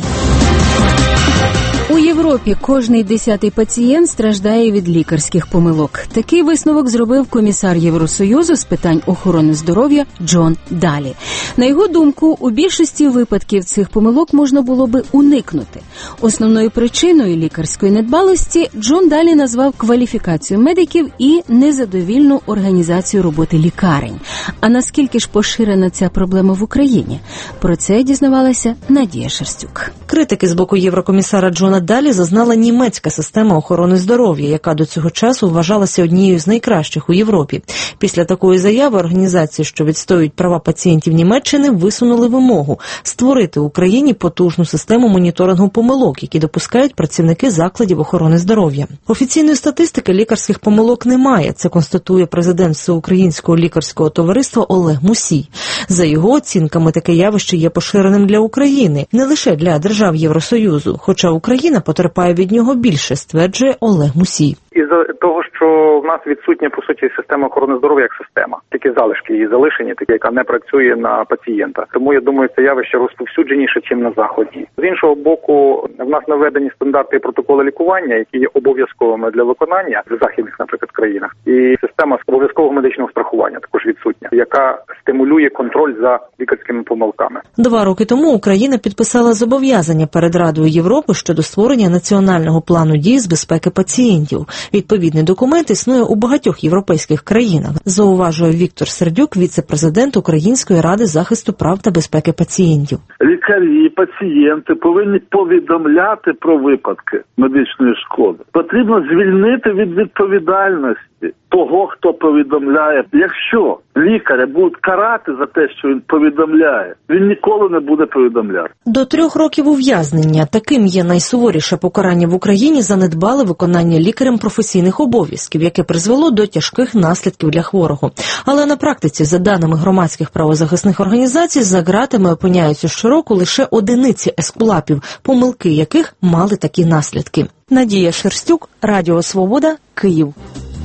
У Європі кожний 10-й пацієнт страждає від лікарських помилок. Такий висновок зробив комісар Євросоюзу з питань охорони здоров'я Джон Далі. На його думку, у більшості випадків цих помилок можна було би уникнути. Основною причиною лікарської недбалості Джон Далі назвав кваліфікацію медиків і незадовільну організацію роботи лікарень. А наскільки ж поширена ця проблема в Україні? Про це дізнавалася Надія Шерстюк. Критики з боку єврокомісара Джона Далі зазнала німецька система охорони здоров'я, яка до цього часу вважалася однією з найкращих у Європі. Після такої заяви організації, що відстоюють права пацієнтів Німеччини, висунули вимогу створити в Україні потужну систему моніторингу помилок, які допускають працівники закладів охорони здоров'я. Офіційної статистики лікарських помилок немає, це констатує президент Всеукраїнського лікарського товариства Олег Мусій. За його оцінками, таке явище є поширеним для України, не лише для держав Євросоюзу, хоча Україна потерпає від нього більше, стверджує Олег Мусій. Із-за того, що в нас відсутня, по суті, система охорони здоров'я як система. Тільки залишки її залишені, такі, яка не працює на пацієнта. Тому, я думаю, це явище розповсюдженіше, ніж на Заході. З іншого боку, в нас наведені стандарти і протоколи лікування, які є обов'язковими для виконання в західних, наприклад, країнах. І система обов'язкового медичного страхування також відсутня, яка стимулює контроль за лікарськими помилками. 2 роки тому Україна підписала зобов'язання перед Радою Європи щодо створення національного плану дій з безпеки пацієнтів. Відповідний документ існує у багатьох європейських країнах, зауважує Віктор Сердюк, віце-президент Української ради захисту прав та безпеки пацієнтів. Лікарі, пацієнти повинні повідомляти про випадки медичної шкоди. Потрібно звільнити від відповідальності відповідальності того, хто повідомляє. Якщо лікаря будуть карати за те, що він повідомляє, він ніколи не буде повідомляти. До 3 років ув'язнення. Таким є найсуворіше покарання в Україні за недбале виконання лікарем професійних обов'язків, яке призвело до тяжких наслідків для хворого. Але на практиці, за даними громадських правозахисних організацій, за ґратами опиняються щороку лише одиниці ескулапів, помилки яких мали такі наслідки. Надія Шерстюк, Радіо Свобода, Київ.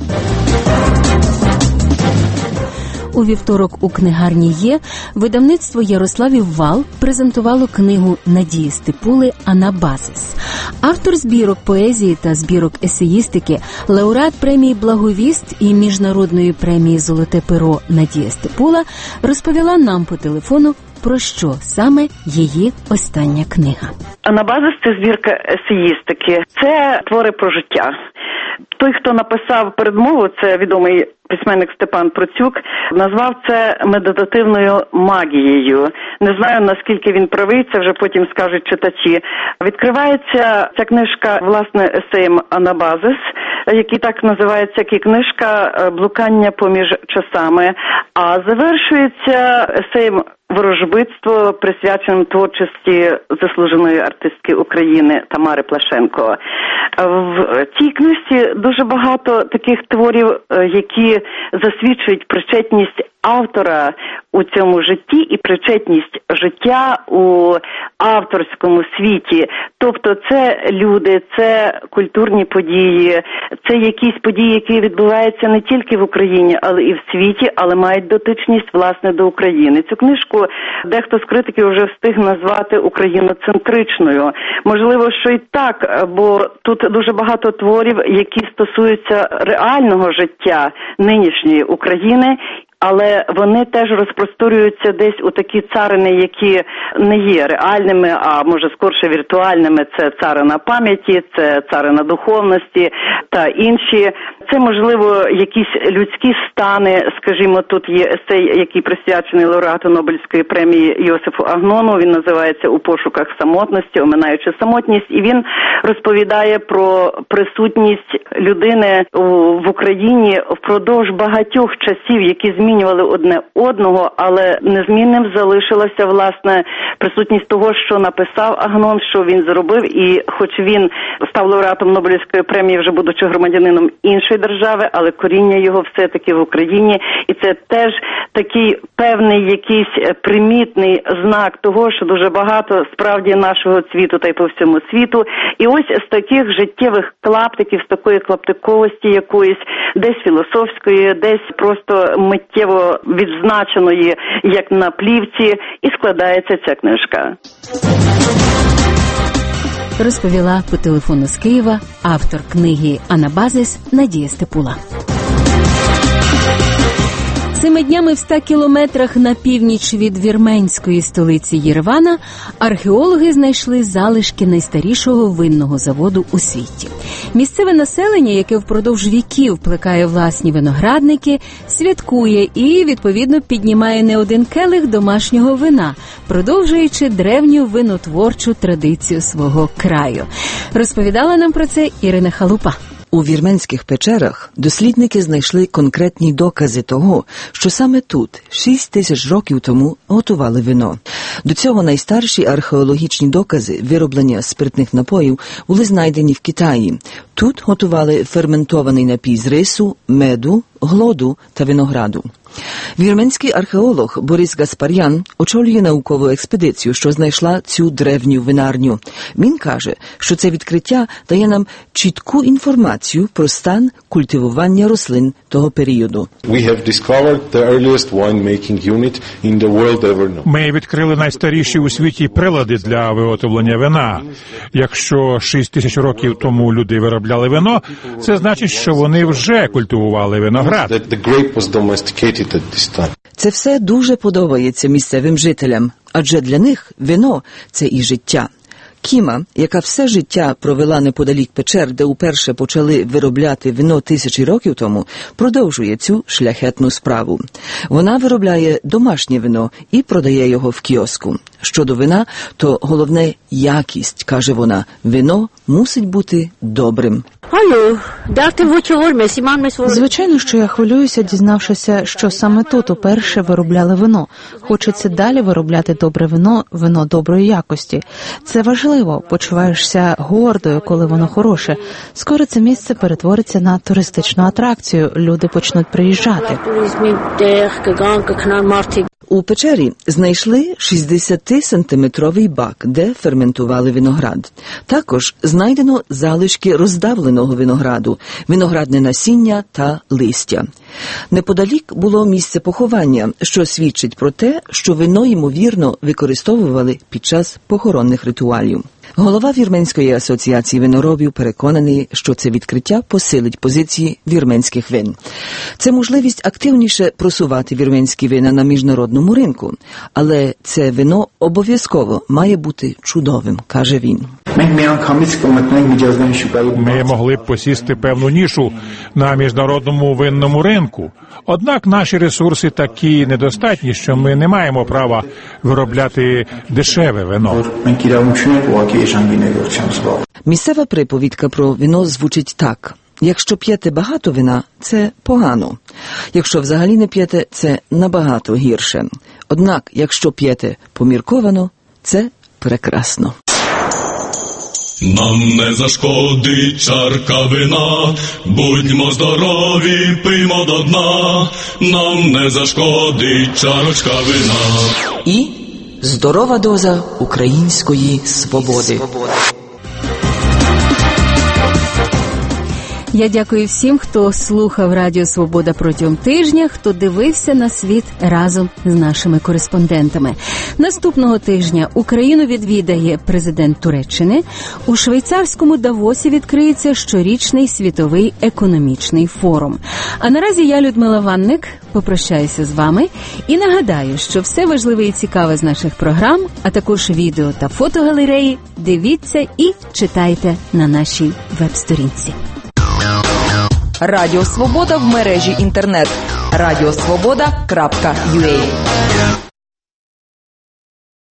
У вівторок у книгарні «Є» видавництво Ярославів Вал презентувало книгу Надії Степули «Анабазис». Автор збірок поезії та збірок есеїстики, лауреат премії «Благовіст» і міжнародної премії «Золоте перо» Надія Степула розповіла нам по телефону, про що саме її остання книга. «Анабазис» – це збірка есеїстики. Це твори про життя. Той, хто написав передмову, це відомий письменник Степан Процюк, назвав це медитативною магією. Не знаю, наскільки він правий, це вже потім скажуть читачі. Відкривається ця книжка, власне, есеєм «Анабазис», який так називається, як і книжка «Блукання поміж часами», а завершується есеєм «Ворожбитство», присвяченим творчості заслуженої артистки України Тамари Плашенко. В цій книжці дуже багато таких творів, які засвідчують причетність автора у цьому житті і причетність життя у авторському світі. Тобто це люди, це культурні події, це якісь події, які відбуваються не тільки в Україні, але і в світі, але мають дотичність, власне, до України. Цю книжку дехто з критиків вже встиг назвати україноцентричною. Можливо, що і так, бо тут дуже багато творів, які стосуються реального життя нинішньої України, але вони теж розпросторюються десь у такі царини, які не є реальними, а може скорше віртуальними. Це царина пам'яті, це царина духовності та інші. Це, можливо, якісь людські стани. Скажімо, тут є есей, який присвячений лауреату Нобелівської премії Йосифу Агнону. Він називається «У пошуках самотності, оминаючи самотність». І він розповідає про присутність людини в Україні впродовж багатьох часів, які змінювали одне одного, але незмінним залишилася, власне, присутність того, що написав Агнон, що він зробив. І хоч він став лауреатом Нобелівської премії, вже будучи громадянином іншої держави, але коріння його все-таки в Україні. І це теж такий певний якийсь примітний знак того, що дуже багато справді нашого цвіту та й по всьому світу. І ось з таких життєвих клаптиків, з такої клаптиковості якоїсь, десь філософської, десь просто миттєво відзначеної, як на плівці, і складається ця книжка. Розповіла по телефону з Києва автор книги «Анабазис» Надія Степула. Цими днями в 100 кілометрах на північ від вірменської столиці Єревана археологи знайшли залишки найстарішого винного заводу у світі. Місцеве населення, яке впродовж віків плекає власні виноградники, святкує і, відповідно, піднімає не один келих домашнього вина, продовжуючи древню винотворчу традицію свого краю. Розповідала нам про це Ірина Халупа. У вірменських печерах дослідники знайшли конкретні докази того, що саме тут 6 тисяч років тому готували вино. До цього найстарші археологічні докази вироблення спиртних напоїв були знайдені в Китаї. Тут готували ферментований напій з рису, меду, глоду та винограду. Вірменський археолог Борис Гаспарян очолює наукову експедицію, що знайшла цю древню винарню. Він каже, що це відкриття дає нам чітку інформацію про стан культивування рослин того періоду. Ми відкрили найстаріші у світі прилади для виготовлення вина. Якщо 6 тисяч років тому люди виробляли вино, це значить, що вони вже культивували виноград. Це все дуже подобається місцевим жителям, адже для них вино – це і життя. Кіма, яка все життя провела неподалік печер, де уперше почали виробляти вино 1000 років тому, продовжує цю шляхетну справу. Вона виробляє домашнє вино і продає його в кіоску. Щодо вина, то головне – якість, каже вона. Вино мусить бути добрим. Звичайно, що я хвилююся, дізнавшися, що саме тут уперше виробляли вино. Хочеться далі виробляти добре вино, вино доброї якості. Це важливо, почуваєшся гордою, коли воно хороше. Скоро це місце перетвориться на туристичну атракцію, люди почнуть приїжджати. У печері знайшли 60-сантиметровий бак, де ферментували виноград. Також знайдено залишки роздавленого винограду, виноградне насіння та листя. Неподалік було місце поховання, що свідчить про те, що вино, ймовірно, використовували під час похоронних ритуалів. Голова Вірменської асоціації виноробів переконаний, що це відкриття посилить позиції вірменських вин. Це можливість активніше просувати вірменські вина на міжнародному ринку. Але це вино обов'язково має бути чудовим, каже він. Ми могли б посісти певну нішу на міжнародному винному ринку. Однак наші ресурси такі недостатні, що ми не маємо права виробляти дешеве вино. Місцева приповідка про вино звучить так. Якщо п'єте багато вина, це погано. Якщо взагалі не п'єте, це набагато гірше. Однак, якщо п'єте помірковано, це прекрасно. Нам не зашкодить чарка вина, будьмо здорові, пиймо до дна. Нам не зашкодить чарочка вина. І здорова доза української свободи. Я дякую всім, хто слухав Радіо Свобода протягом тижня, хто дивився на світ разом з нашими кореспондентами. Наступного тижня Україну відвідає президент Туреччини. У швейцарському Давосі відкриється щорічний світовий економічний форум. А наразі я, Людмила Ванник, попрощаюся з вами і нагадаю, що все важливе і цікаве з наших програм, а також відео та фотогалереї дивіться і читайте на нашій веб-сторінці. Радіо Свобода в мережі інтернет. Радіосвобода.ua